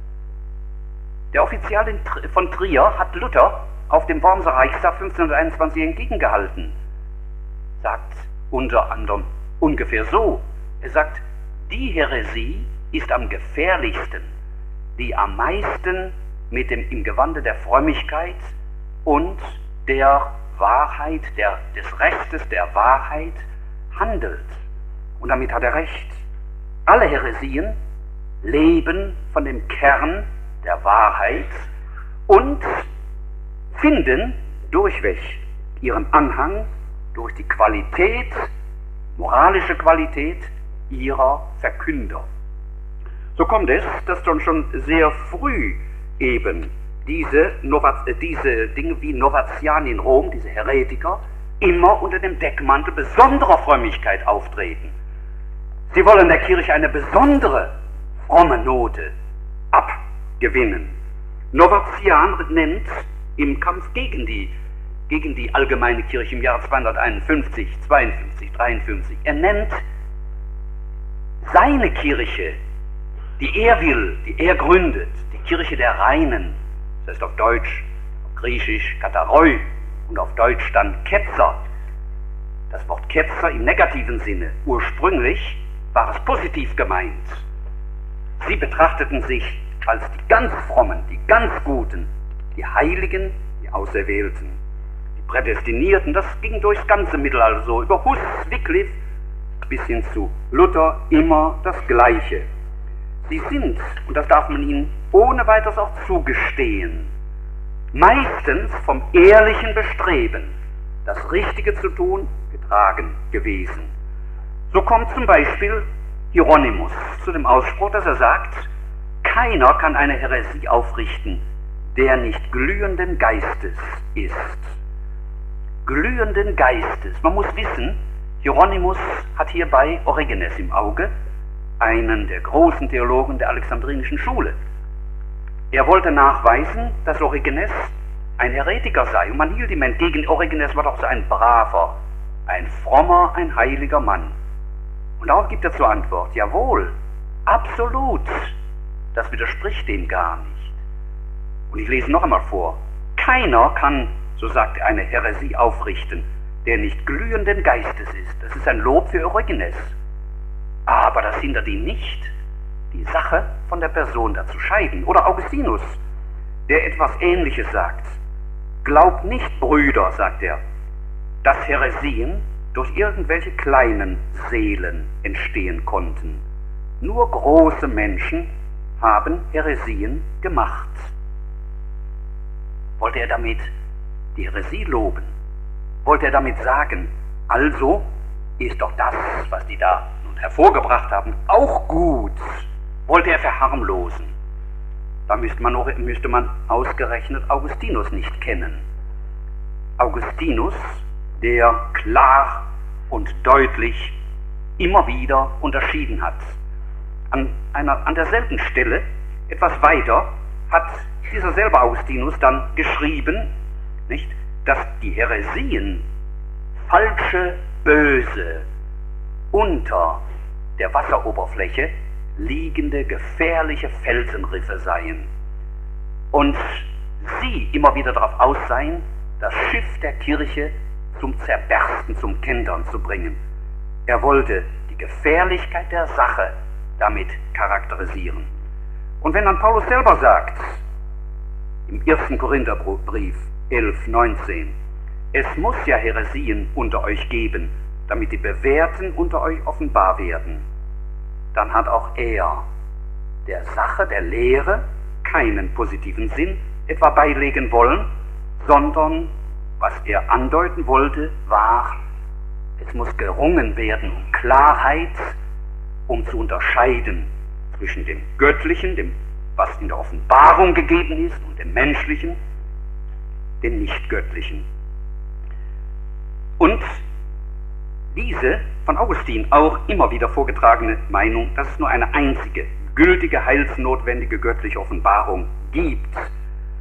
Der Offizial von Trier hat Luther auf dem Wormser Reichstag fünfzehnhunderteinundzwanzig entgegengehalten, sagt unter anderem ungefähr so, er sagt, die Häresie ist am gefährlichsten, die am meisten mit dem im Gewande der Frömmigkeit und der Wahrheit, der, des Rechtes der Wahrheit handelt. Und damit hat er recht. Alle Häresien leben von dem Kern der Wahrheit und finden durchweg ihren Anhang durch die Qualität, moralische Qualität ihrer Verkünder. So kommt es, dass dann schon sehr früh eben diese, Nova, diese Dinge wie Novatiani in Rom, diese Heretiker, immer unter dem Deckmantel besonderer Frömmigkeit auftreten. Sie wollen der Kirche eine besondere fromme Note abgewinnen. Novatian nennt im Kampf gegen die, gegen die allgemeine Kirche im Jahr zweihunderteinundfünfzig, zweiundfünfzig, dreiundfünfzig, er nennt seine Kirche, die er will, die er gründet, die Kirche der Reinen, das heißt auf Deutsch, auf Griechisch Kataroi und auf Deutsch dann Ketzer. Das Wort Ketzer im negativen Sinne, ursprünglich war es positiv gemeint. Sie betrachteten sich als die ganz Frommen, die ganz Guten, die Heiligen, die Auserwählten, die Prädestinierten. Das ging durchs ganze Mittelalter so, über Hus, Wycliffe bis hin zu Luther, immer das Gleiche. Sie sind, und das darf man ihnen ohne weiteres auch zugestehen, meistens vom ehrlichen Bestreben, das Richtige zu tun, getragen gewesen. So kommt zum Beispiel Hieronymus zu dem Ausspruch, dass er sagt, keiner kann eine Häresie aufrichten, der nicht glühenden Geistes ist. Glühenden Geistes. Man muss wissen, Hieronymus hat hierbei Origenes im Auge, einen der großen Theologen der Alexandrinischen Schule. Er wollte nachweisen, dass Origenes ein Heretiker sei. Und man hielt ihm entgegen, Origenes war doch so ein braver, ein frommer, ein heiliger Mann. Und darauf gibt er zur Antwort, jawohl, absolut, das widerspricht dem gar nicht. Und ich lese noch einmal vor, keiner kann, so sagt er, eine Häresie aufrichten, der nicht glühenden Geistes ist. Das ist ein Lob für Origenes. Aber das hindert ihn nicht, die Sache von der Person da zu scheiden. Oder Augustinus, der etwas Ähnliches sagt. Glaubt nicht, Brüder, sagt er, dass Häresien durch irgendwelche kleinen Seelen entstehen konnten. Nur große Menschen haben Häresien gemacht. Wollte er damit die Häresie loben? Wollte er damit sagen, also ist doch das, was die da nun hervorgebracht haben, auch gut? Wollte er verharmlosen? Da müsste man, müsste man ausgerechnet Augustinus nicht kennen. Augustinus, der klar und deutlich immer wieder unterschieden hat. An, einer, an derselben Stelle, etwas weiter, hat dieser selbe Augustinus dann geschrieben, nicht, dass die Häresien falsche, böse, unter der Wasseroberfläche liegende, gefährliche Felsenriffe seien und sie immer wieder darauf aus seien, das Schiff der Kirche zum Zerbersten, zum Kentern zu bringen. Er wollte die Gefährlichkeit der Sache damit charakterisieren. Und wenn dann Paulus selber sagt, im ersten Korintherbrief elf, neunzehn, es muss ja Häresien unter euch geben, damit die Bewährten unter euch offenbar werden, dann hat auch er der Sache, der Lehre, keinen positiven Sinn etwa beilegen wollen, sondern was er andeuten wollte, war, es muss gerungen werden um Klarheit, um zu unterscheiden zwischen dem Göttlichen, dem, was in der Offenbarung gegeben ist, und dem Menschlichen, dem Nichtgöttlichen. Und diese von Augustin auch immer wieder vorgetragene Meinung, dass es nur eine einzige, gültige, heilsnotwendige göttliche Offenbarung gibt,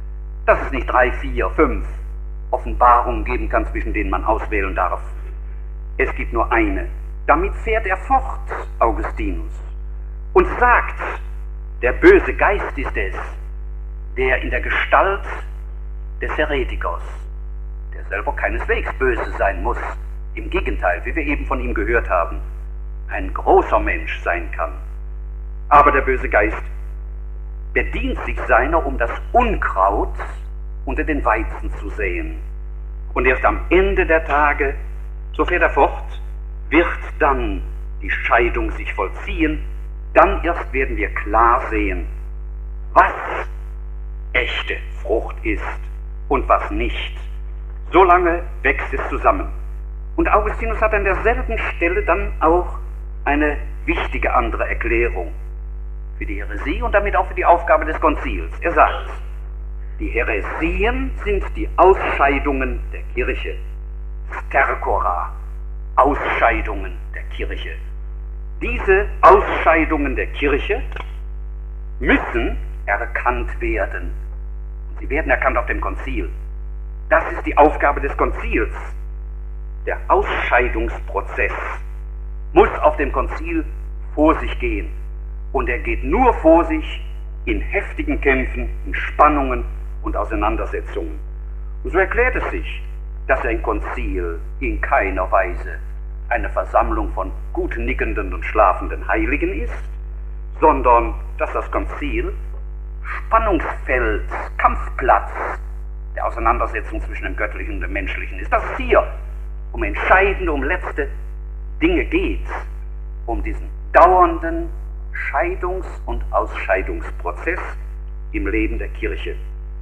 dass es nicht drei, vier, fünf Offenbarungen geben kann, zwischen denen man auswählen darf. Es gibt nur eine. Damit fährt er fort, Augustinus, und sagt, der böse Geist ist es, der in der Gestalt des Heretikers, der selber keineswegs böse sein muss, im Gegenteil, wie wir eben von ihm gehört haben, ein großer Mensch sein kann. Aber der böse Geist bedient sich seiner, um das Unkraut unter den Weizen zu säen. Und erst am Ende der Tage, so fährt er fort, wird dann die Scheidung sich vollziehen, dann erst werden wir klar sehen, was echte Frucht ist und was nicht. So lange wächst es zusammen. Und Augustinus hat an derselben Stelle dann auch eine wichtige andere Erklärung für die Häresie und damit auch für die Aufgabe des Konzils. Er sagt, die Häresien sind die Ausscheidungen der Kirche, Stercora, Ausscheidungen der Kirche. Diese Ausscheidungen der Kirche müssen erkannt werden. Sie werden erkannt auf dem Konzil. Das ist die Aufgabe des Konzils. Der Ausscheidungsprozess muss auf dem Konzil vor sich gehen. Und er geht nur vor sich in heftigen Kämpfen, in Spannungen und Auseinandersetzungen. Und so erklärt es sich, dass ein Konzil in keiner Weise eine Versammlung von gut nickenden und schlafenden Heiligen ist, sondern dass das Konzil Spannungsfeld, Kampfplatz der Auseinandersetzung zwischen dem Göttlichen und dem Menschlichen ist. Dass es hier um entscheidende, um letzte Dinge geht, um diesen dauernden Scheidungs- und Ausscheidungsprozess im Leben der Kirche.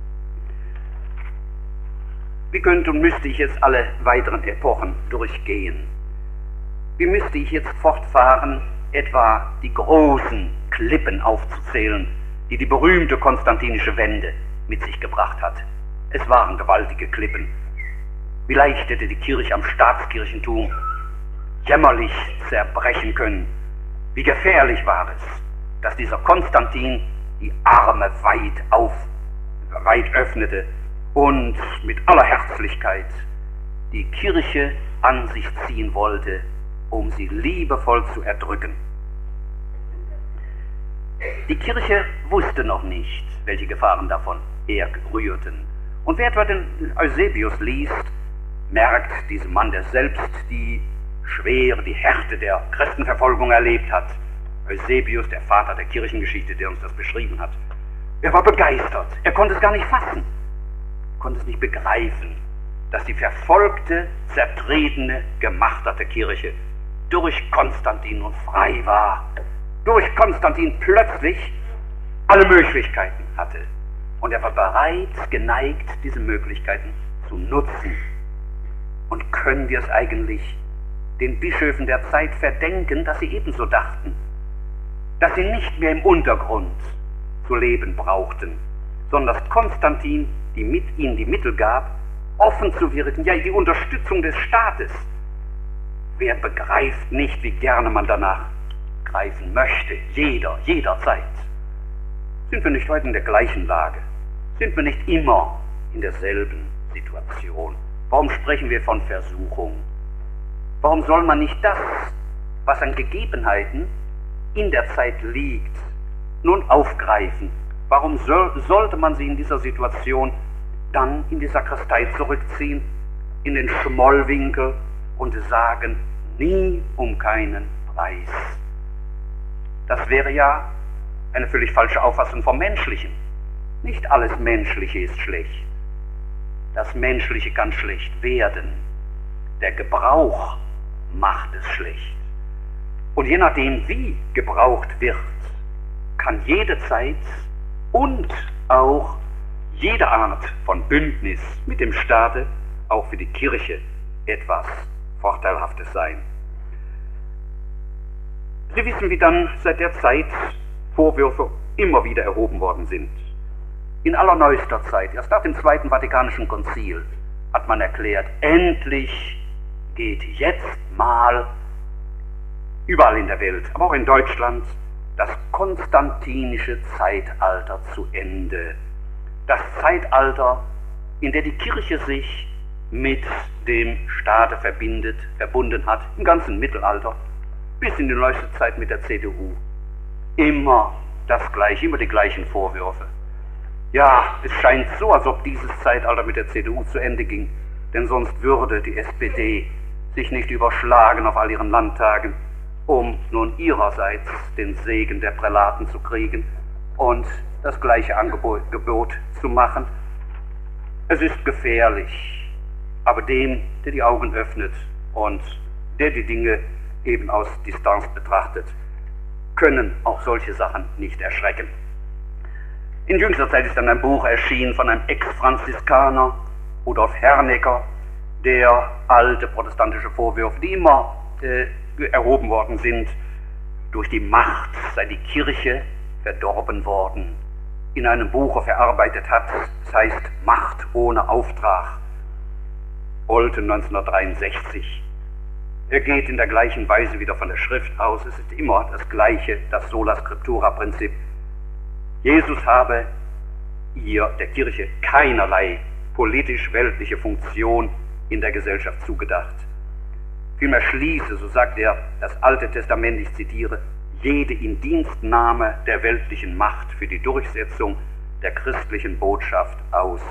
Wie könnte und müsste ich jetzt alle weiteren Epochen durchgehen? Wie müsste ich jetzt fortfahren, etwa die großen Klippen aufzuzählen, die die berühmte konstantinische Wende mit sich gebracht hat? Es waren gewaltige Klippen. Wie leicht hätte die Kirche am Staatskirchentum jämmerlich zerbrechen können. Wie gefährlich war es, dass dieser Konstantin die Arme weit auf, weit öffnete und mit aller Herzlichkeit die Kirche an sich ziehen wollte, um sie liebevoll zu erdrücken. Die Kirche wusste noch nicht, welche Gefahren davon herrührten. Und wer etwa den Eusebius liest, merkt, diesem Mann, der selbst die Schwere, die Härte der Christenverfolgung erlebt hat, Eusebius, der Vater der Kirchengeschichte, der uns das beschrieben hat, er war begeistert, er konnte es gar nicht fassen, konnte es nicht begreifen, dass die verfolgte, zertretene, gemachterte Kirche durch Konstantin nun frei war, durch Konstantin plötzlich alle Möglichkeiten hatte. Und er war bereit, geneigt, diese Möglichkeiten zu nutzen. Und können wir es eigentlich den Bischöfen der Zeit verdenken, dass sie ebenso dachten, dass sie nicht mehr im Untergrund zu leben brauchten, sondern dass Konstantin die mit ihnen die Mittel gab, offen zu wirken, ja die Unterstützung des Staates. Wer begreift nicht, wie gerne man danach greifen möchte, jeder, jederzeit? Sind wir nicht heute in der gleichen Lage? Sind wir nicht immer in derselben Situation? Warum sprechen wir von Versuchung? Warum soll man nicht das, was an Gegebenheiten in der Zeit liegt, nun aufgreifen? Warum soll, sollte man sie in dieser Situation dann in die Sakristei zurückziehen, in den Schmollwinkel und sagen, nie um keinen Preis? Das wäre ja eine völlig falsche Auffassung vom Menschlichen. Nicht alles Menschliche ist schlecht. Das Menschliche kann schlecht werden. Der Gebrauch macht es schlecht. Und je nachdem, wie gebraucht wird, kann jede Zeit und auch jede Art von Bündnis mit dem Staate auch für die Kirche etwas Vorteilhaftes sein. Sie wissen, wie dann seit der Zeit Vorwürfe immer wieder erhoben worden sind. In allerneuester Zeit, erst nach dem Zweiten Vatikanischen Konzil, hat man erklärt, endlich geht jetzt mal überall in der Welt, aber auch in Deutschland, das konstantinische Zeitalter zu Ende. das Zeitalter, in der die Kirche sich mit dem Staate verbindet, verbunden hat, im ganzen Mittelalter, bis in die neueste Zeit mit der C D U. Immer das Gleiche, immer die gleichen Vorwürfe. Ja, es scheint so, als ob dieses Zeitalter mit der C D U zu Ende ging, denn sonst würde die S P D sich nicht überschlagen auf all ihren Landtagen, um nun ihrerseits den Segen der Prälaten zu kriegen und das gleiche Angebot Gebot zu machen. Es ist gefährlich, aber dem, der die Augen öffnet und der die Dinge eben aus Distanz betrachtet, können auch solche Sachen nicht erschrecken. In jüngster Zeit ist dann ein Buch erschienen von einem Ex-Franziskaner, Rudolf Hernecker, der alte protestantische Vorwürfe, die immer äh, erhoben worden sind, durch die Macht sei die Kirche verdorben worden, in einem Buche verarbeitet hat. Das heißt Macht ohne Auftrag. Olten neunzehnhundertdreiundsechzig. Er geht in der gleichen Weise wieder von der Schrift aus. Es ist immer das gleiche, das Sola Scriptura-Prinzip. Jesus habe ihr, der Kirche, keinerlei politisch-weltliche Funktion in der Gesellschaft zugedacht. Vielmehr schließe, so sagt er, das Alte Testament, ich zitiere, jede Indienstnahme der weltlichen Macht für die Durchsetzung der christlichen Botschaft aus.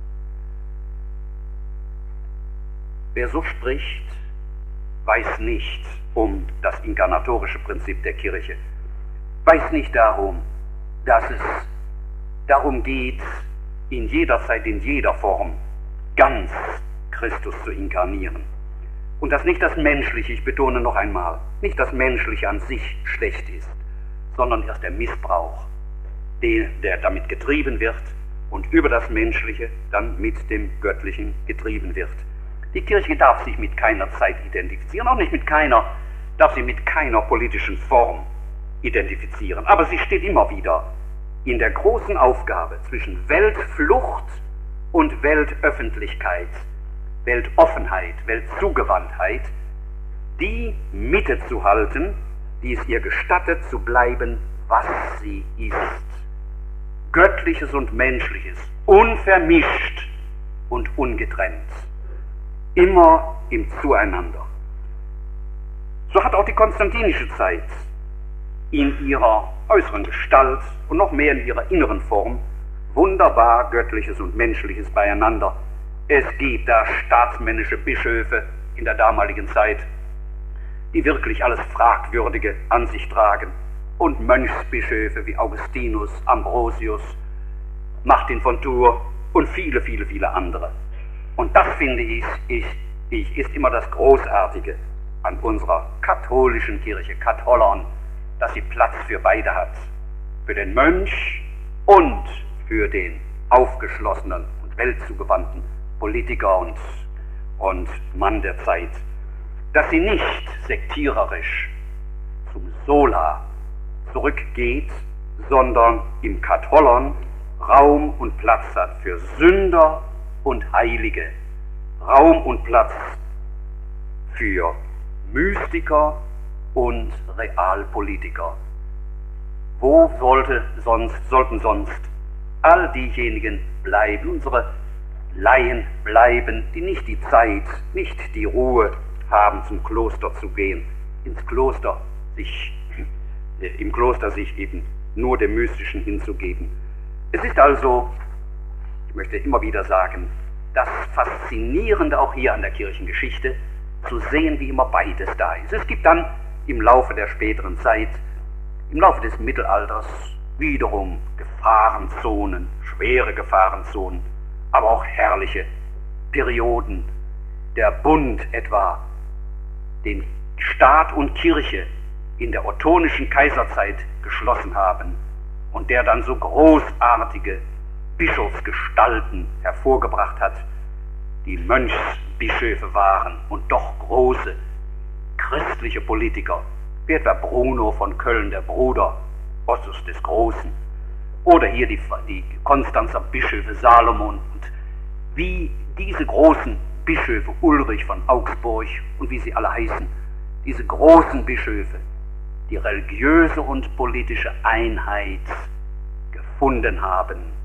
Wer so spricht, weiß nicht um das inkarnatorische Prinzip der Kirche, weiß nicht darum, dass es darum geht, in jeder Zeit, in jeder Form ganz Christus zu inkarnieren. Und dass nicht das Menschliche, ich betone noch einmal, nicht das Menschliche an sich schlecht ist, sondern erst der Missbrauch, den, der damit getrieben wird und über das Menschliche dann mit dem Göttlichen getrieben wird. Die Kirche darf sich mit keiner Zeit identifizieren, auch nicht mit keiner, darf sie mit keiner politischen Form identifizieren. Aber sie steht immer wieder in der großen Aufgabe zwischen Weltflucht und Weltöffentlichkeit, Weltoffenheit, Weltzugewandtheit, die Mitte zu halten, die es ihr gestattet zu bleiben, was sie ist. Göttliches und Menschliches, unvermischt und ungetrennt, immer im Zueinander. So hat auch die konstantinische Zeit in ihrer äußeren Gestalt und noch mehr in ihrer inneren Form wunderbar Göttliches und Menschliches beieinander. Es gibt da staatsmännische Bischöfe in der damaligen Zeit, die wirklich alles Fragwürdige an sich tragen, und Mönchsbischöfe wie Augustinus, Ambrosius, Martin von Tours und viele, viele, viele andere. Und das, finde ich, ich, ich ist immer das Großartige an unserer katholischen Kirche, Katholon, dass sie Platz für beide hat, für den Mönch und für den aufgeschlossenen und weltzugewandten Politiker und, und Mann der Zeit, dass sie nicht sektiererisch zum Sola zurückgeht, sondern im Katholon Raum und Platz hat für Sünder und Heilige, Raum und Platz für Mystiker und Realpolitiker. Wo sollte sonst, sollten sonst all diejenigen bleiben, unsere Laien bleiben, die nicht die Zeit, nicht die Ruhe haben, zum Kloster zu gehen, ins Kloster sich, äh, im Kloster sich eben nur dem Mystischen hinzugeben. Es ist also, ich möchte immer wieder sagen, das Faszinierende auch hier an der Kirchengeschichte, zu sehen, wie immer beides da ist. Es gibt dann im Laufe der späteren Zeit, im Laufe des Mittelalters, wiederum Gefahrenzonen, schwere Gefahrenzonen, aber auch herrliche Perioden. Der Bund etwa, den Staat und Kirche in der ottonischen Kaiserzeit geschlossen haben und der dann so großartige Bischofsgestalten hervorgebracht hat, die Mönchsbischöfe waren und doch große christliche Politiker, wie etwa Bruno von Köln, der Bruder Ottos des Großen, oder hier die, die Konstanzer Bischöfe Salomon, und wie diese großen Bischöfe, Ulrich von Augsburg und wie sie alle heißen, diese großen Bischöfe, die religiöse und politische Einheit gefunden haben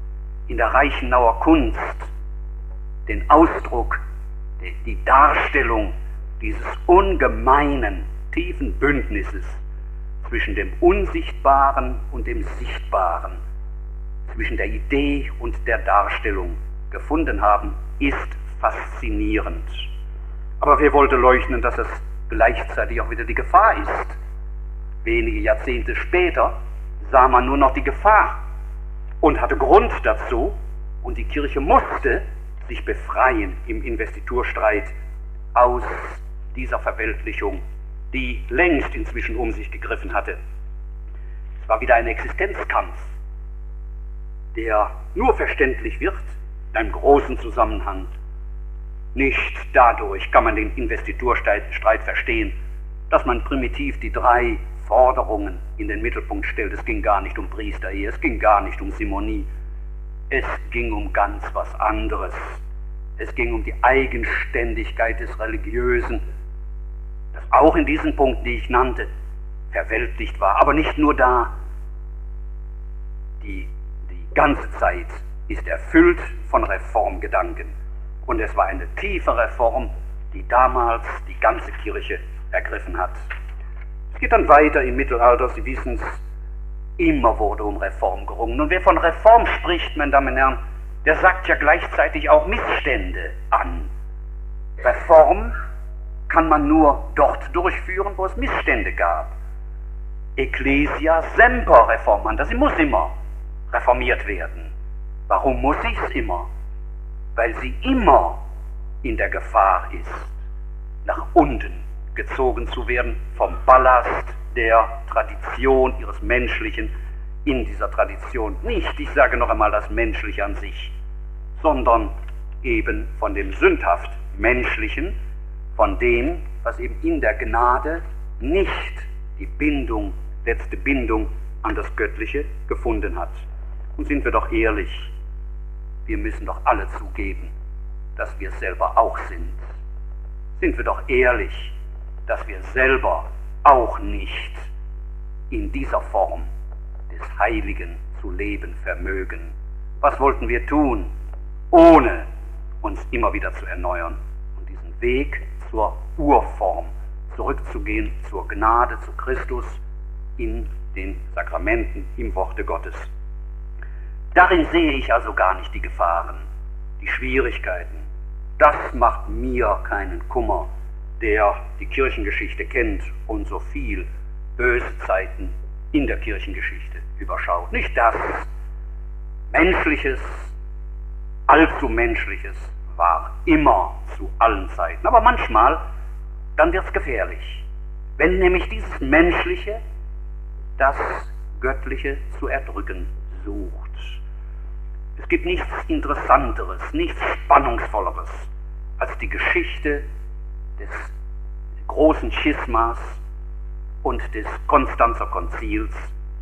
in der Reichenauer Kunst den Ausdruck, die, die Darstellung dieses ungemeinen, tiefen Bündnisses zwischen dem Unsichtbaren und dem Sichtbaren, zwischen der Idee und der Darstellung gefunden haben, ist faszinierend. Aber wer wollte leugnen, dass es gleichzeitig auch wieder die Gefahr ist? Wenige Jahrzehnte später sah man nur noch die Gefahr und hatte Grund dazu, und die Kirche musste sich befreien im Investiturstreit aus dieser Verweltlichung, die längst inzwischen um sich gegriffen hatte. Es war wieder ein Existenzkampf, der nur verständlich wird in einem großen Zusammenhang. Nicht dadurch kann man den Investiturstreit verstehen, dass man primitiv die drei Forderungen in den Mittelpunkt stellt. Es ging gar nicht um Priesterehe, es ging gar nicht um Simonie. Es ging um ganz was anderes. Es ging um die Eigenständigkeit des Religiösen, das auch in diesen Punkten, die ich nannte, verweltlicht war. Aber nicht nur da. Die, die ganze Zeit ist erfüllt von Reformgedanken. Und es war eine tiefe Reform, die damals die ganze Kirche ergriffen hat. Es geht dann weiter im Mittelalter, Sie wissen es, immer wurde um Reform gerungen. Und wer von Reform spricht, meine Damen und Herren, der sagt ja gleichzeitig auch Missstände an. Reform kann man nur dort durchführen, wo es Missstände gab. Ecclesia semper reformanda, sie muss immer reformiert werden. Warum muss sie es immer? Weil sie immer in der Gefahr ist, nach unten gezogen zu werden vom Ballast der Tradition ihres Menschlichen in dieser Tradition. Nicht, ich sage noch einmal, das Menschliche an sich, sondern eben von dem sündhaft Menschlichen, von dem, was eben in der Gnade nicht die Bindung, letzte Bindung an das Göttliche gefunden hat. Und sind wir doch ehrlich, wir müssen doch alle zugeben, dass wir selber auch sind. Sind wir doch ehrlich, dass wir selber auch nicht in dieser Form des Heiligen zu leben vermögen. Was wollten wir tun, ohne uns immer wieder zu erneuern und diesen Weg zur Urform zurückzugehen, zur Gnade, zu Christus in den Sakramenten, im Worte Gottes. Darin sehe ich also gar nicht die Gefahren, die Schwierigkeiten. Das macht mir keinen Kummer, der die Kirchengeschichte kennt und so viel böse Zeiten in der Kirchengeschichte überschaut. Nicht das. Menschliches, allzu Menschliches war immer zu allen Zeiten. Aber manchmal, dann wird es gefährlich. Wenn nämlich dieses Menschliche das Göttliche zu erdrücken sucht. Es gibt nichts Interessanteres, nichts Spannungsvolleres als die Geschichte des großen Schismas und des Konstanzer Konzils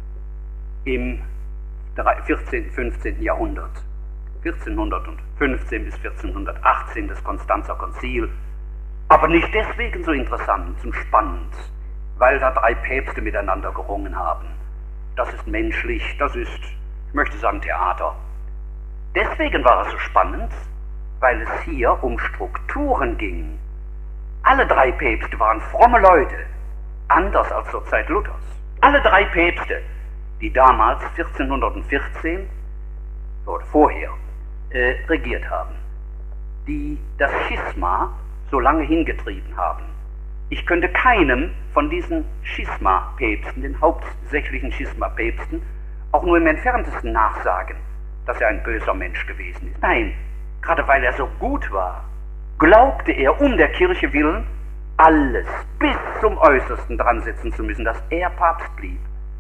im vierzehnten, fünfzehnten Jahrhundert. vierzehnhundertfünfzehn bis vierzehnhundertachtzehn das Konstanzer Konzil. Aber nicht deswegen so interessant und spannend, weil da drei Päpste miteinander gerungen haben. Das ist menschlich, das ist, ich möchte sagen, Theater. Deswegen war es so spannend, weil es hier um Strukturen ging. Alle drei Päpste waren fromme Leute, anders als zur Zeit Luthers. Alle drei Päpste, die damals vierzehnhundertvierzehn oder vorher äh, regiert haben, die das Schisma so lange hingetrieben haben. Ich könnte keinem von diesen Schisma-Päpsten, den hauptsächlichen Schisma-Päpsten, auch nur im Entferntesten nachsagen, dass er ein böser Mensch gewesen ist. Nein, gerade weil er so gut war, glaubte er um der Kirche willen, alles bis zum Äußersten dran setzen zu müssen, dass er Papst blieb.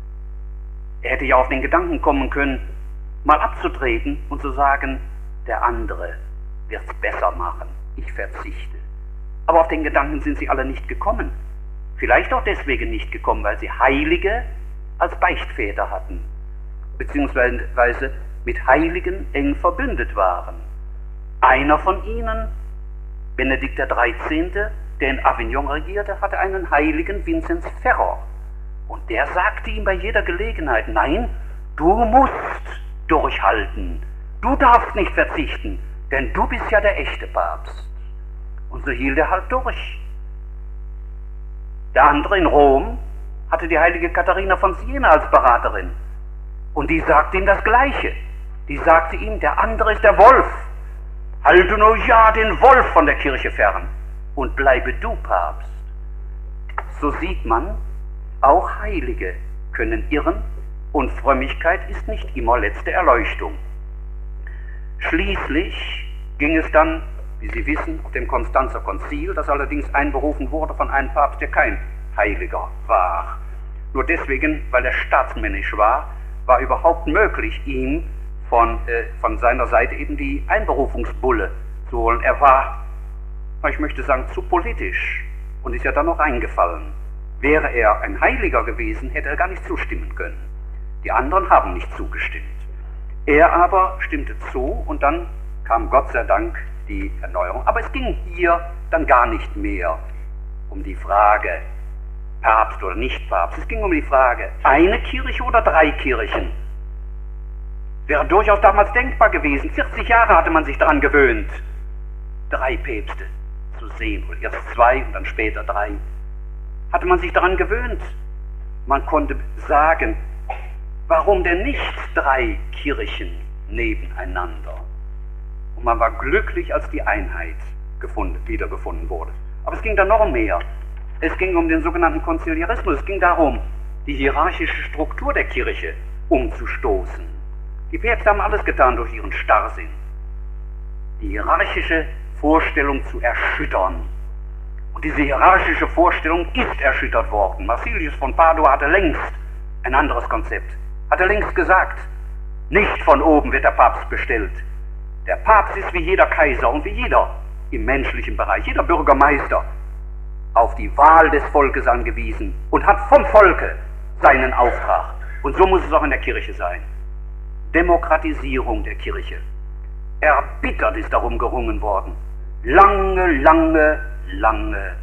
Er hätte ja auf den Gedanken kommen können, mal abzutreten und zu sagen, der andere wird's besser machen, ich verzichte. Aber auf den Gedanken sind sie alle nicht gekommen. Vielleicht auch deswegen nicht gekommen, weil sie Heilige als Beichtväter hatten, beziehungsweise mit Heiligen eng verbündet waren. Einer von ihnen, Benedikt der dreizehnte, der in Avignon regierte, hatte einen Heiligen, Vinzenz Ferrer. Und der sagte ihm bei jeder Gelegenheit, nein, du musst durchhalten, du darfst nicht verzichten, denn du bist ja der echte Papst. Und so hielt er halt durch. Der andere in Rom hatte die heilige Katharina von Siena als Beraterin. Und die sagte ihm das Gleiche. Die sagte ihm, der andere ist der Wolf. Halte nur ja den Wolf von der Kirche fern und bleibe du Papst. So sieht man, auch Heilige können irren und Frömmigkeit ist nicht immer letzte Erleuchtung. Schließlich ging es dann, wie Sie wissen, auf dem Konstanzer Konzil, das allerdings einberufen wurde von einem Papst, der kein Heiliger war. Nur deswegen, weil er staatsmännisch war, war überhaupt möglich, ihm von, äh, von seiner Seite eben die Einberufungsbulle zu holen. Er war, ich möchte sagen, zu politisch und ist ja dann noch eingefallen. Wäre er ein Heiliger gewesen, hätte er gar nicht zustimmen können. Die anderen haben nicht zugestimmt. Er aber stimmte zu und dann kam Gott sei Dank die Erneuerung. Aber es ging hier dann gar nicht mehr um die Frage, Papst oder nicht Papst. Es ging um die Frage, eine Kirche oder drei Kirchen. Wäre durchaus damals denkbar gewesen. vierzig Jahre hatte man sich daran gewöhnt, drei Päpste zu sehen. Oder erst zwei und dann später drei. Hatte man sich daran gewöhnt. Man konnte sagen, warum denn nicht drei Kirchen nebeneinander? Und man war glücklich, als die Einheit gefunden, wiedergefunden wurde. Aber es ging dann noch um mehr. Es ging um den sogenannten Konziliarismus. Es ging darum, die hierarchische Struktur der Kirche umzustoßen. Die Päpste haben alles getan durch ihren Starrsinn. Die hierarchische Vorstellung zu erschüttern. Und diese hierarchische Vorstellung ist erschüttert worden. Marsilius von Padua hatte längst ein anderes Konzept. Hatte längst gesagt, nicht von oben wird der Papst bestellt. Der Papst ist wie jeder Kaiser und wie jeder im menschlichen Bereich, jeder Bürgermeister, auf die Wahl des Volkes angewiesen und hat vom Volke seinen Auftrag. Und so muss es auch in der Kirche sein. Demokratisierung der Kirche. Erbittert ist darum gerungen worden. Lange, lange, lange.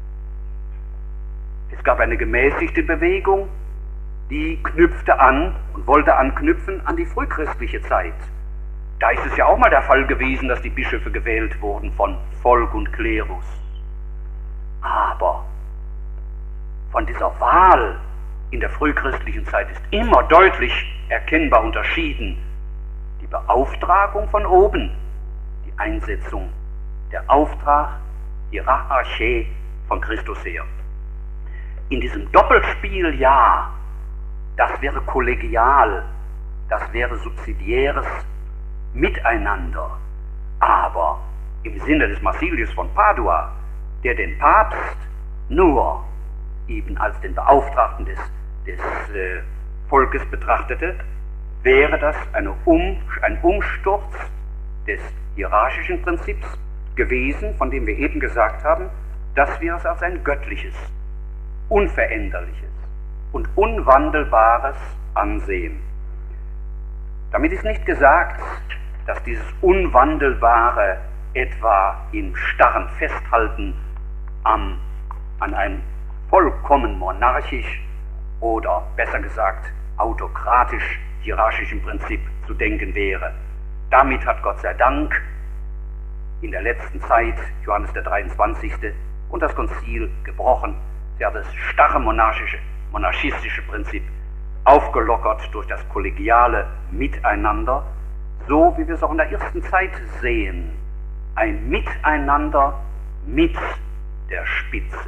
Es gab eine gemäßigte Bewegung, die knüpfte an und wollte anknüpfen an die frühchristliche Zeit. Da ist es ja auch mal der Fall gewesen, dass die Bischöfe gewählt wurden von Volk und Klerus. Aber von dieser Wahl in der frühchristlichen Zeit ist immer deutlich erkennbar unterschieden die Beauftragung von oben, die Einsetzung, der Auftrag, die Hierarchie von Christus her. In diesem Doppelspiel, ja, das wäre kollegial, das wäre subsidiäres Miteinander, aber im Sinne des Marsilius von Padua, der den Papst nur eben als den Beauftragten des, des äh, Volkes betrachtete, wäre das eine um, ein Umsturz des hierarchischen Prinzips gewesen, von dem wir eben gesagt haben, dass wir es als ein göttliches, unveränderliches und unwandelbares ansehen. Damit ist nicht gesagt, dass dieses Unwandelbare etwa im starren Festhalten am, an einem vollkommen monarchisch oder besser gesagt autokratisch hierarchischen Prinzip zu denken wäre. Damit hat Gott sei Dank in der letzten Zeit Johannes der dreiundzwanzigste und das Konzil gebrochen. Sie hat das starre monarchische, monarchistische Prinzip aufgelockert durch das kollegiale Miteinander, so wie wir es auch in der ersten Zeit sehen. Ein Miteinander mit der Spitze.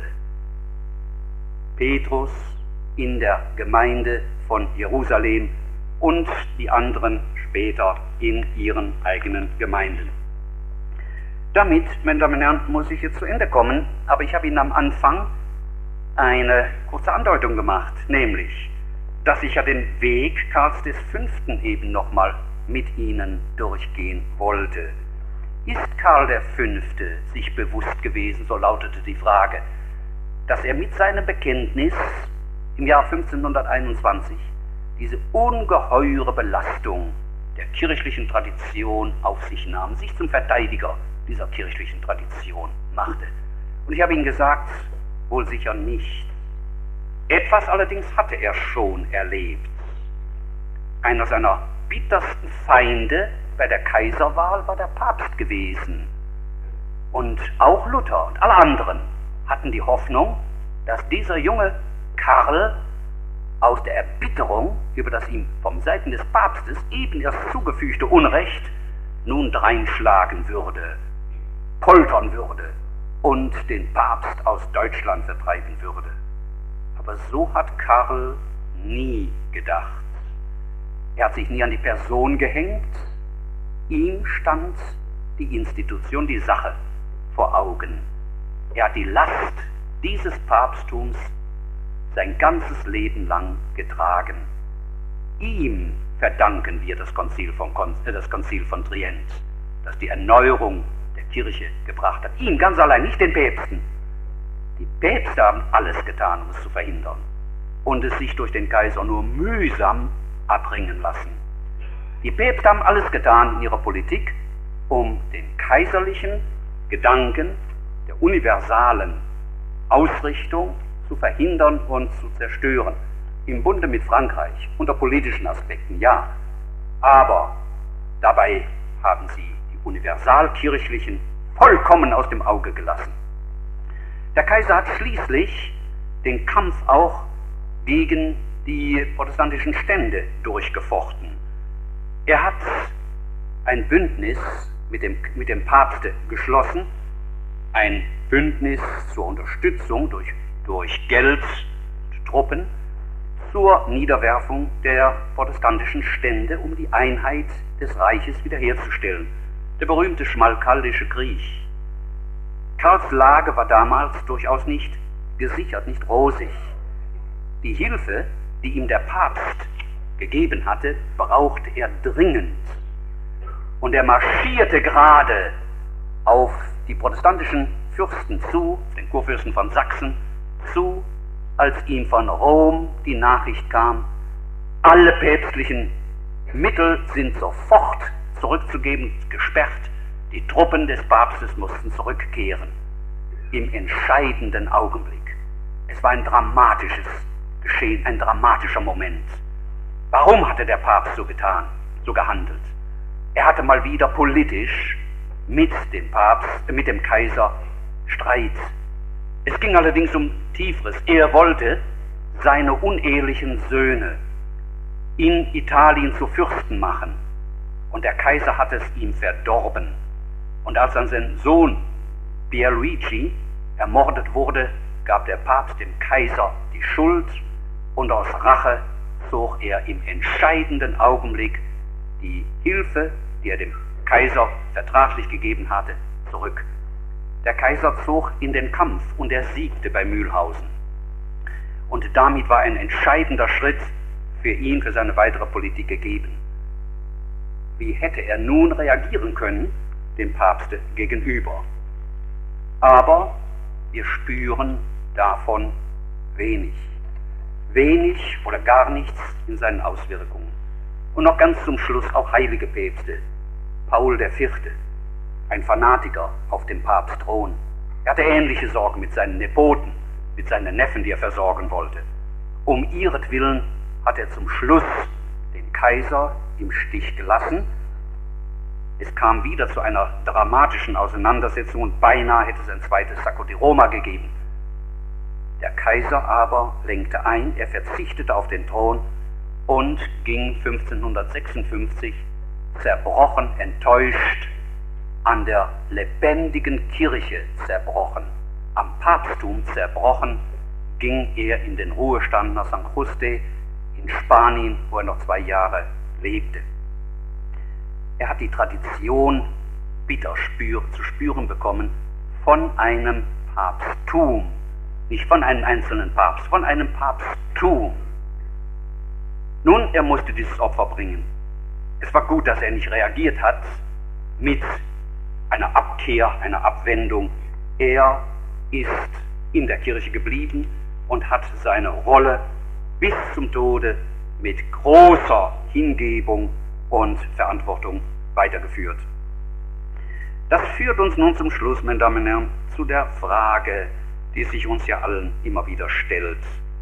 Petrus in der Gemeinde von Jerusalem und die anderen später in ihren eigenen Gemeinden. Damit, meine Damen und Herren, muss ich jetzt zu Ende kommen, aber ich habe Ihnen am Anfang eine kurze Andeutung gemacht, nämlich, dass ich ja den Weg Karls des Fünften eben nochmal mit Ihnen durchgehen wollte. Ist Karl der Fünfte sich bewusst gewesen, so lautete die Frage, dass er mit seinem Bekenntnis im Jahr fünfzehnhunderteinundzwanzig diese ungeheure Belastung der kirchlichen Tradition auf sich nahm, sich zum Verteidiger dieser kirchlichen Tradition machte. Und ich habe Ihnen gesagt, wohl sicher nicht. Etwas allerdings hatte er schon erlebt. Einer seiner bittersten Feinde bei der Kaiserwahl war der Papst gewesen. Und auch Luther und alle anderen hatten die Hoffnung, dass dieser junge Karl aus der Erbitterung über das ihm vom Seiten des Papstes eben erst zugefügte Unrecht nun dreinschlagen würde, poltern würde und den Papst aus Deutschland vertreiben würde. Aber so hat Karl nie gedacht. Er hat sich nie an die Person gehängt. Ihm stand die Institution, die Sache vor Augen. Er hat die Last dieses Papsttums sein ganzes Leben lang getragen. Ihm verdanken wir das Konzil von, äh, das Konzil von Trient, das die Erneuerung der Kirche gebracht hat. Ihm ganz allein, nicht den Päpsten. Die Päpste haben alles getan, um es zu verhindern und es sich durch den Kaiser nur mühsam abbringen lassen. Die Päpste haben alles getan in ihrer Politik, um den kaiserlichen Gedanken der universalen Ausrichtung zu verhindern und zu zerstören. Im Bunde mit Frankreich, unter politischen Aspekten, ja. Aber dabei haben sie die universalkirchlichen vollkommen aus dem Auge gelassen. Der Kaiser hat schließlich den Kampf auch gegen die protestantischen Stände durchgefochten. Er hat ein Bündnis mit dem, mit dem Papste geschlossen, ein Bündnis zur Unterstützung durch, durch Geld und Truppen zur Niederwerfung der protestantischen Stände, um die Einheit des Reiches wiederherzustellen. Der berühmte Schmalkaldische Krieg. Karls Lage war damals durchaus nicht gesichert, nicht rosig. Die Hilfe, die ihm der Papst gegeben hatte, brauchte er dringend. Und er marschierte gerade auf die protestantischen Fürsten zu, den Kurfürsten von Sachsen zu, als ihm von Rom die Nachricht kam, alle päpstlichen Mittel sind sofort zurückzugeben, gesperrt, die Truppen des Papstes mussten zurückkehren. Im entscheidenden Augenblick. Es war ein dramatisches Geschehen, ein dramatischer Moment. Warum hatte der Papst so getan, so gehandelt? Er hatte mal wieder politisch mit dem Papst, mit dem Kaiser Streit. Es ging allerdings um Tieferes. Er wollte seine unehelichen Söhne in Italien zu Fürsten machen. Und der Kaiser hat es ihm verdorben. Und als dann sein Sohn Pierluigi ermordet wurde, gab der Papst dem Kaiser die Schuld und aus Rache zog er im entscheidenden Augenblick die Hilfe, die er dem Kaiser vertraglich gegeben hatte, zurück. Der Kaiser zog in den Kampf und er siegte bei Mühlhausen. Und damit war ein entscheidender Schritt für ihn, für seine weitere Politik gegeben. Wie hätte er nun reagieren können, dem Papste gegenüber? Aber wir spüren davon wenig. Wenig oder gar nichts in seinen Auswirkungen. Und noch ganz zum Schluss auch heilige Päpste. Paul der Vierte, ein Fanatiker auf dem Papstthron. Er hatte ähnliche Sorgen mit seinen Nepoten, mit seinen Neffen, die er versorgen wollte. Um ihretwillen hat er zum Schluss den Kaiser im Stich gelassen. Es kam wieder zu einer dramatischen Auseinandersetzung und beinahe hätte es ein zweites Sacco di Roma gegeben. Der Kaiser aber lenkte ein, er verzichtete auf den Thron und ging fünfzehnhundertsechsundfünfzig zerbrochen, enttäuscht, an der lebendigen Kirche zerbrochen, am Papsttum zerbrochen, ging er in den Ruhestand nach San Juste in Spanien, wo er noch zwei Jahre lebte. Er hat die Tradition bitter spür, zu spüren bekommen von einem Papsttum, nicht von einem einzelnen Papst, von einem Papsttum. Nun, er musste dieses Opfer bringen. Es war gut, dass er nicht reagiert hat mit einer Abkehr, einer Abwendung. Er ist in der Kirche geblieben und hat seine Rolle bis zum Tode mit großer Hingebung und Verantwortung weitergeführt. Das führt uns nun zum Schluss, meine Damen und Herren, zu der Frage, die sich uns ja allen immer wieder stellt.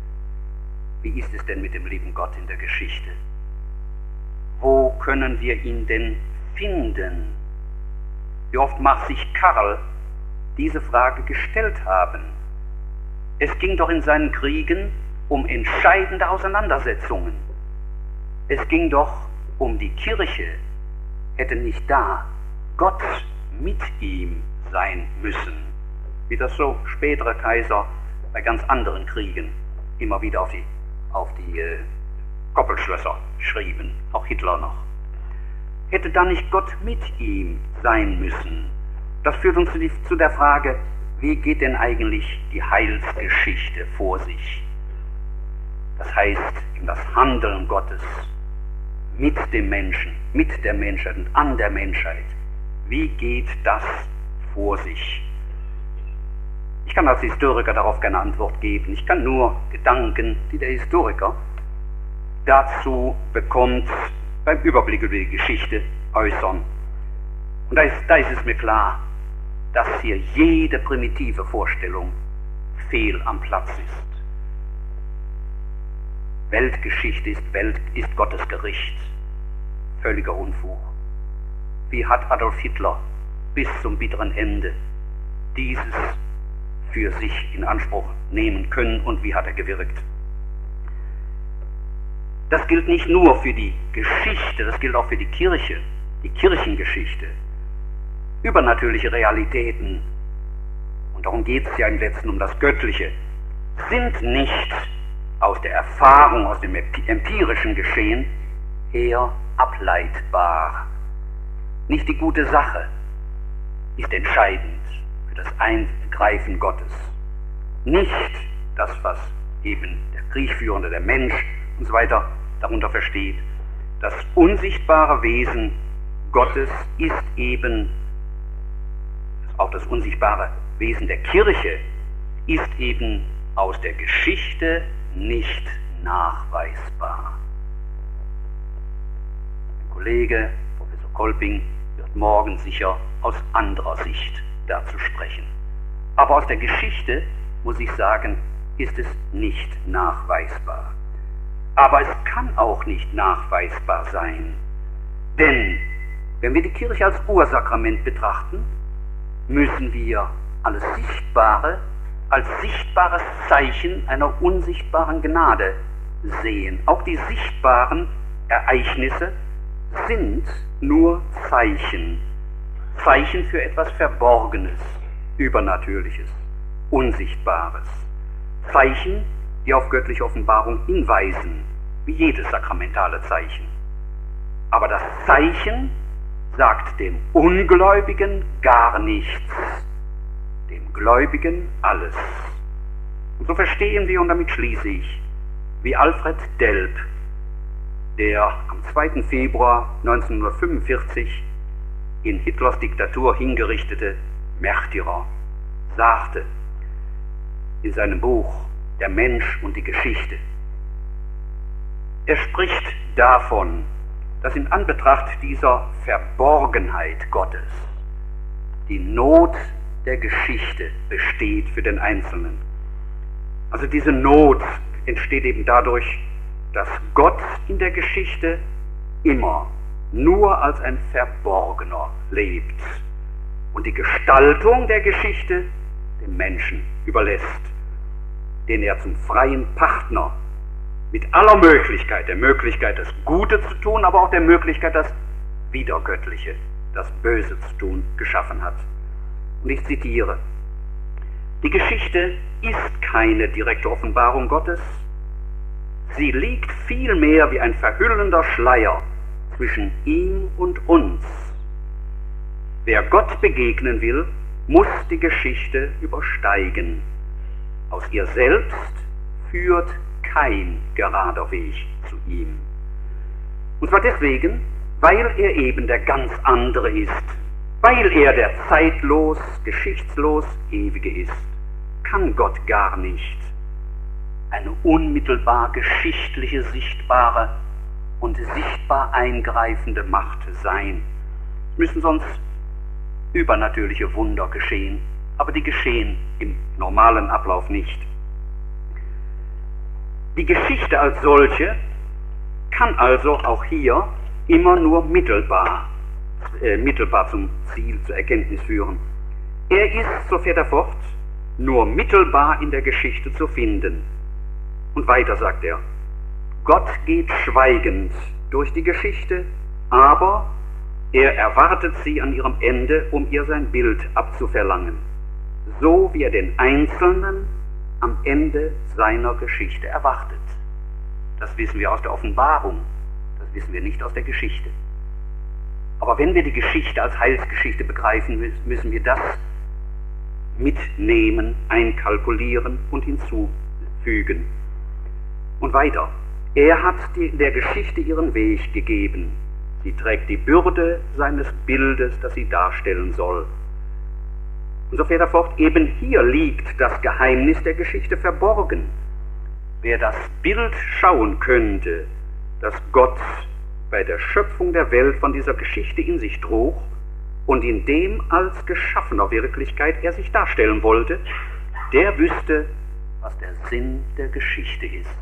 Wie ist es denn mit dem lieben Gott in der Geschichte? Wo können wir ihn denn finden? Wie oft mag sich Karl diese Frage gestellt haben? Es ging doch in seinen Kriegen um entscheidende Auseinandersetzungen. Es ging doch um die Kirche. Hätte nicht da Gott mit ihm sein müssen, wie das so spätere Kaiser bei ganz anderen Kriegen immer wieder auf die, auf die äh, Koppelschlösser schrieben, auch Hitler noch. Hätte da nicht Gott mit ihm sein müssen? Das führt uns zu, die, zu der Frage, wie geht denn eigentlich die Heilsgeschichte vor sich? Das heißt, eben das Handeln Gottes mit dem Menschen, mit der Menschheit und an der Menschheit. Wie geht das vor sich? Ich kann als Historiker darauf keine Antwort geben. Ich kann nur Gedanken, die der Historiker dazu bekommt, beim Überblick über die Geschichte äußern. Und da ist, da ist es mir klar, dass hier jede primitive Vorstellung fehl am Platz ist. Weltgeschichte ist, Welt, ist Gottes Gericht. Völliger Unfug. Wie hat Adolf Hitler bis zum bitteren Ende dieses für sich in Anspruch nehmen können und wie hat er gewirkt? Das gilt nicht nur für die Geschichte, das gilt auch für die Kirche, die Kirchengeschichte. Übernatürliche Realitäten, und darum geht es ja im Letzten um das Göttliche, sind nicht aus der Erfahrung, aus dem empirischen Geschehen her ableitbar. Nicht die gute Sache ist entscheidend für das Eingreifen Gottes. Nicht das, was eben der Kriegführende, der Mensch und so weiter darunter versteht. Das unsichtbare Wesen Gottes ist eben, auch das unsichtbare Wesen der Kirche, ist eben aus der Geschichte nicht nachweisbar. Mein Kollege Professor Kolping wird morgen sicher aus anderer Sicht dazu sprechen. Aber aus der Geschichte, muss ich sagen, ist es nicht nachweisbar. Aber es kann auch nicht nachweisbar sein. Denn wenn wir die Kirche als Ursakrament betrachten, müssen wir alles Sichtbare als sichtbares Zeichen einer unsichtbaren Gnade sehen. Auch die sichtbaren Ereignisse sind nur Zeichen. Zeichen für etwas Verborgenes, Übernatürliches, Unsichtbares. Zeichen, die auf göttliche Offenbarung hinweisen, wie jedes sakramentale Zeichen. Aber das Zeichen sagt dem Ungläubigen gar nichts, dem Gläubigen alles. Und so verstehen wir, und damit schließe ich, wie Alfred Delp, der am zweiten Februar neunzehnhundertfünfundvierzig in Hitlers Diktatur hingerichtete Märtyrer, sagte in seinem Buch Der Mensch und die Geschichte. Er spricht davon, dass in Anbetracht dieser Verborgenheit Gottes die Not der Geschichte besteht für den Einzelnen. Also diese Not entsteht eben dadurch, dass Gott in der Geschichte immer nur als ein Verborgener lebt und die Gestaltung der Geschichte dem Menschen überlässt, den er zum freien Partner mit aller Möglichkeit, der Möglichkeit, das Gute zu tun, aber auch der Möglichkeit, das Widergöttliche, das Böse zu tun, geschaffen hat. Und ich zitiere: Die Geschichte ist keine direkte Offenbarung Gottes, sie liegt vielmehr wie ein verhüllender Schleier zwischen ihm und uns. Wer Gott begegnen will, muss die Geschichte übersteigen. Aus ihr selbst führt kein gerader Weg zu ihm. Und zwar deswegen, weil er eben der ganz andere ist, weil er der zeitlos, geschichtslos Ewige ist, kann Gott gar nicht eine unmittelbar geschichtliche, sichtbare und sichtbar eingreifende Macht sein. Es müssen sonst übernatürliche Wunder geschehen, aber die geschehen im normalen Ablauf nicht. Die Geschichte als solche kann also auch hier immer nur mittelbar äh, mittelbar zum Ziel, zur Erkenntnis führen. Er ist, so fährt er fort, nur mittelbar in der Geschichte zu finden. Und weiter sagt er, Gott geht schweigend durch die Geschichte, aber er erwartet sie an ihrem Ende, um ihr sein Bild abzuverlangen, so wie er den Einzelnen am Ende seiner Geschichte erwartet. Das wissen wir aus der Offenbarung, das wissen wir nicht aus der Geschichte. Aber wenn wir die Geschichte als Heilsgeschichte begreifen, müssen wir das mitnehmen, einkalkulieren und hinzufügen. Und weiter. Er hat die, der Geschichte ihren Weg gegeben. Sie trägt die Bürde seines Bildes, das sie darstellen soll. Und so fährt er fort, eben hier liegt das Geheimnis der Geschichte verborgen. Wer das Bild schauen könnte, das Gott bei der Schöpfung der Welt von dieser Geschichte in sich trug und in dem als geschaffener Wirklichkeit er sich darstellen wollte, der wüsste, was der Sinn der Geschichte ist.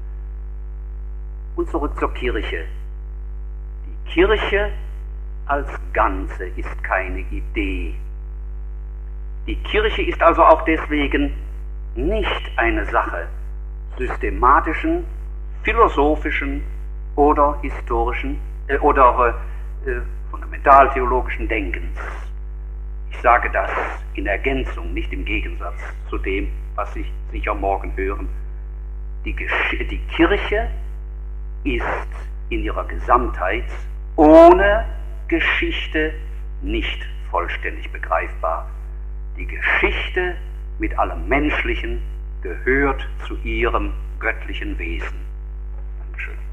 Und zurück zur Kirche. Die Kirche als Ganze ist keine Idee. Die Kirche ist also auch deswegen nicht eine Sache systematischen, philosophischen oder historischen äh, oder äh, fundamentaltheologischen Denkens. Ich sage das in Ergänzung, nicht im Gegensatz zu dem, was Sie sicher morgen hören. Die, Gesch- die Kirche ist in ihrer Gesamtheit ohne Geschichte nicht vollständig begreifbar. Die Geschichte mit allem Menschlichen gehört zu ihrem göttlichen Wesen. Dankeschön.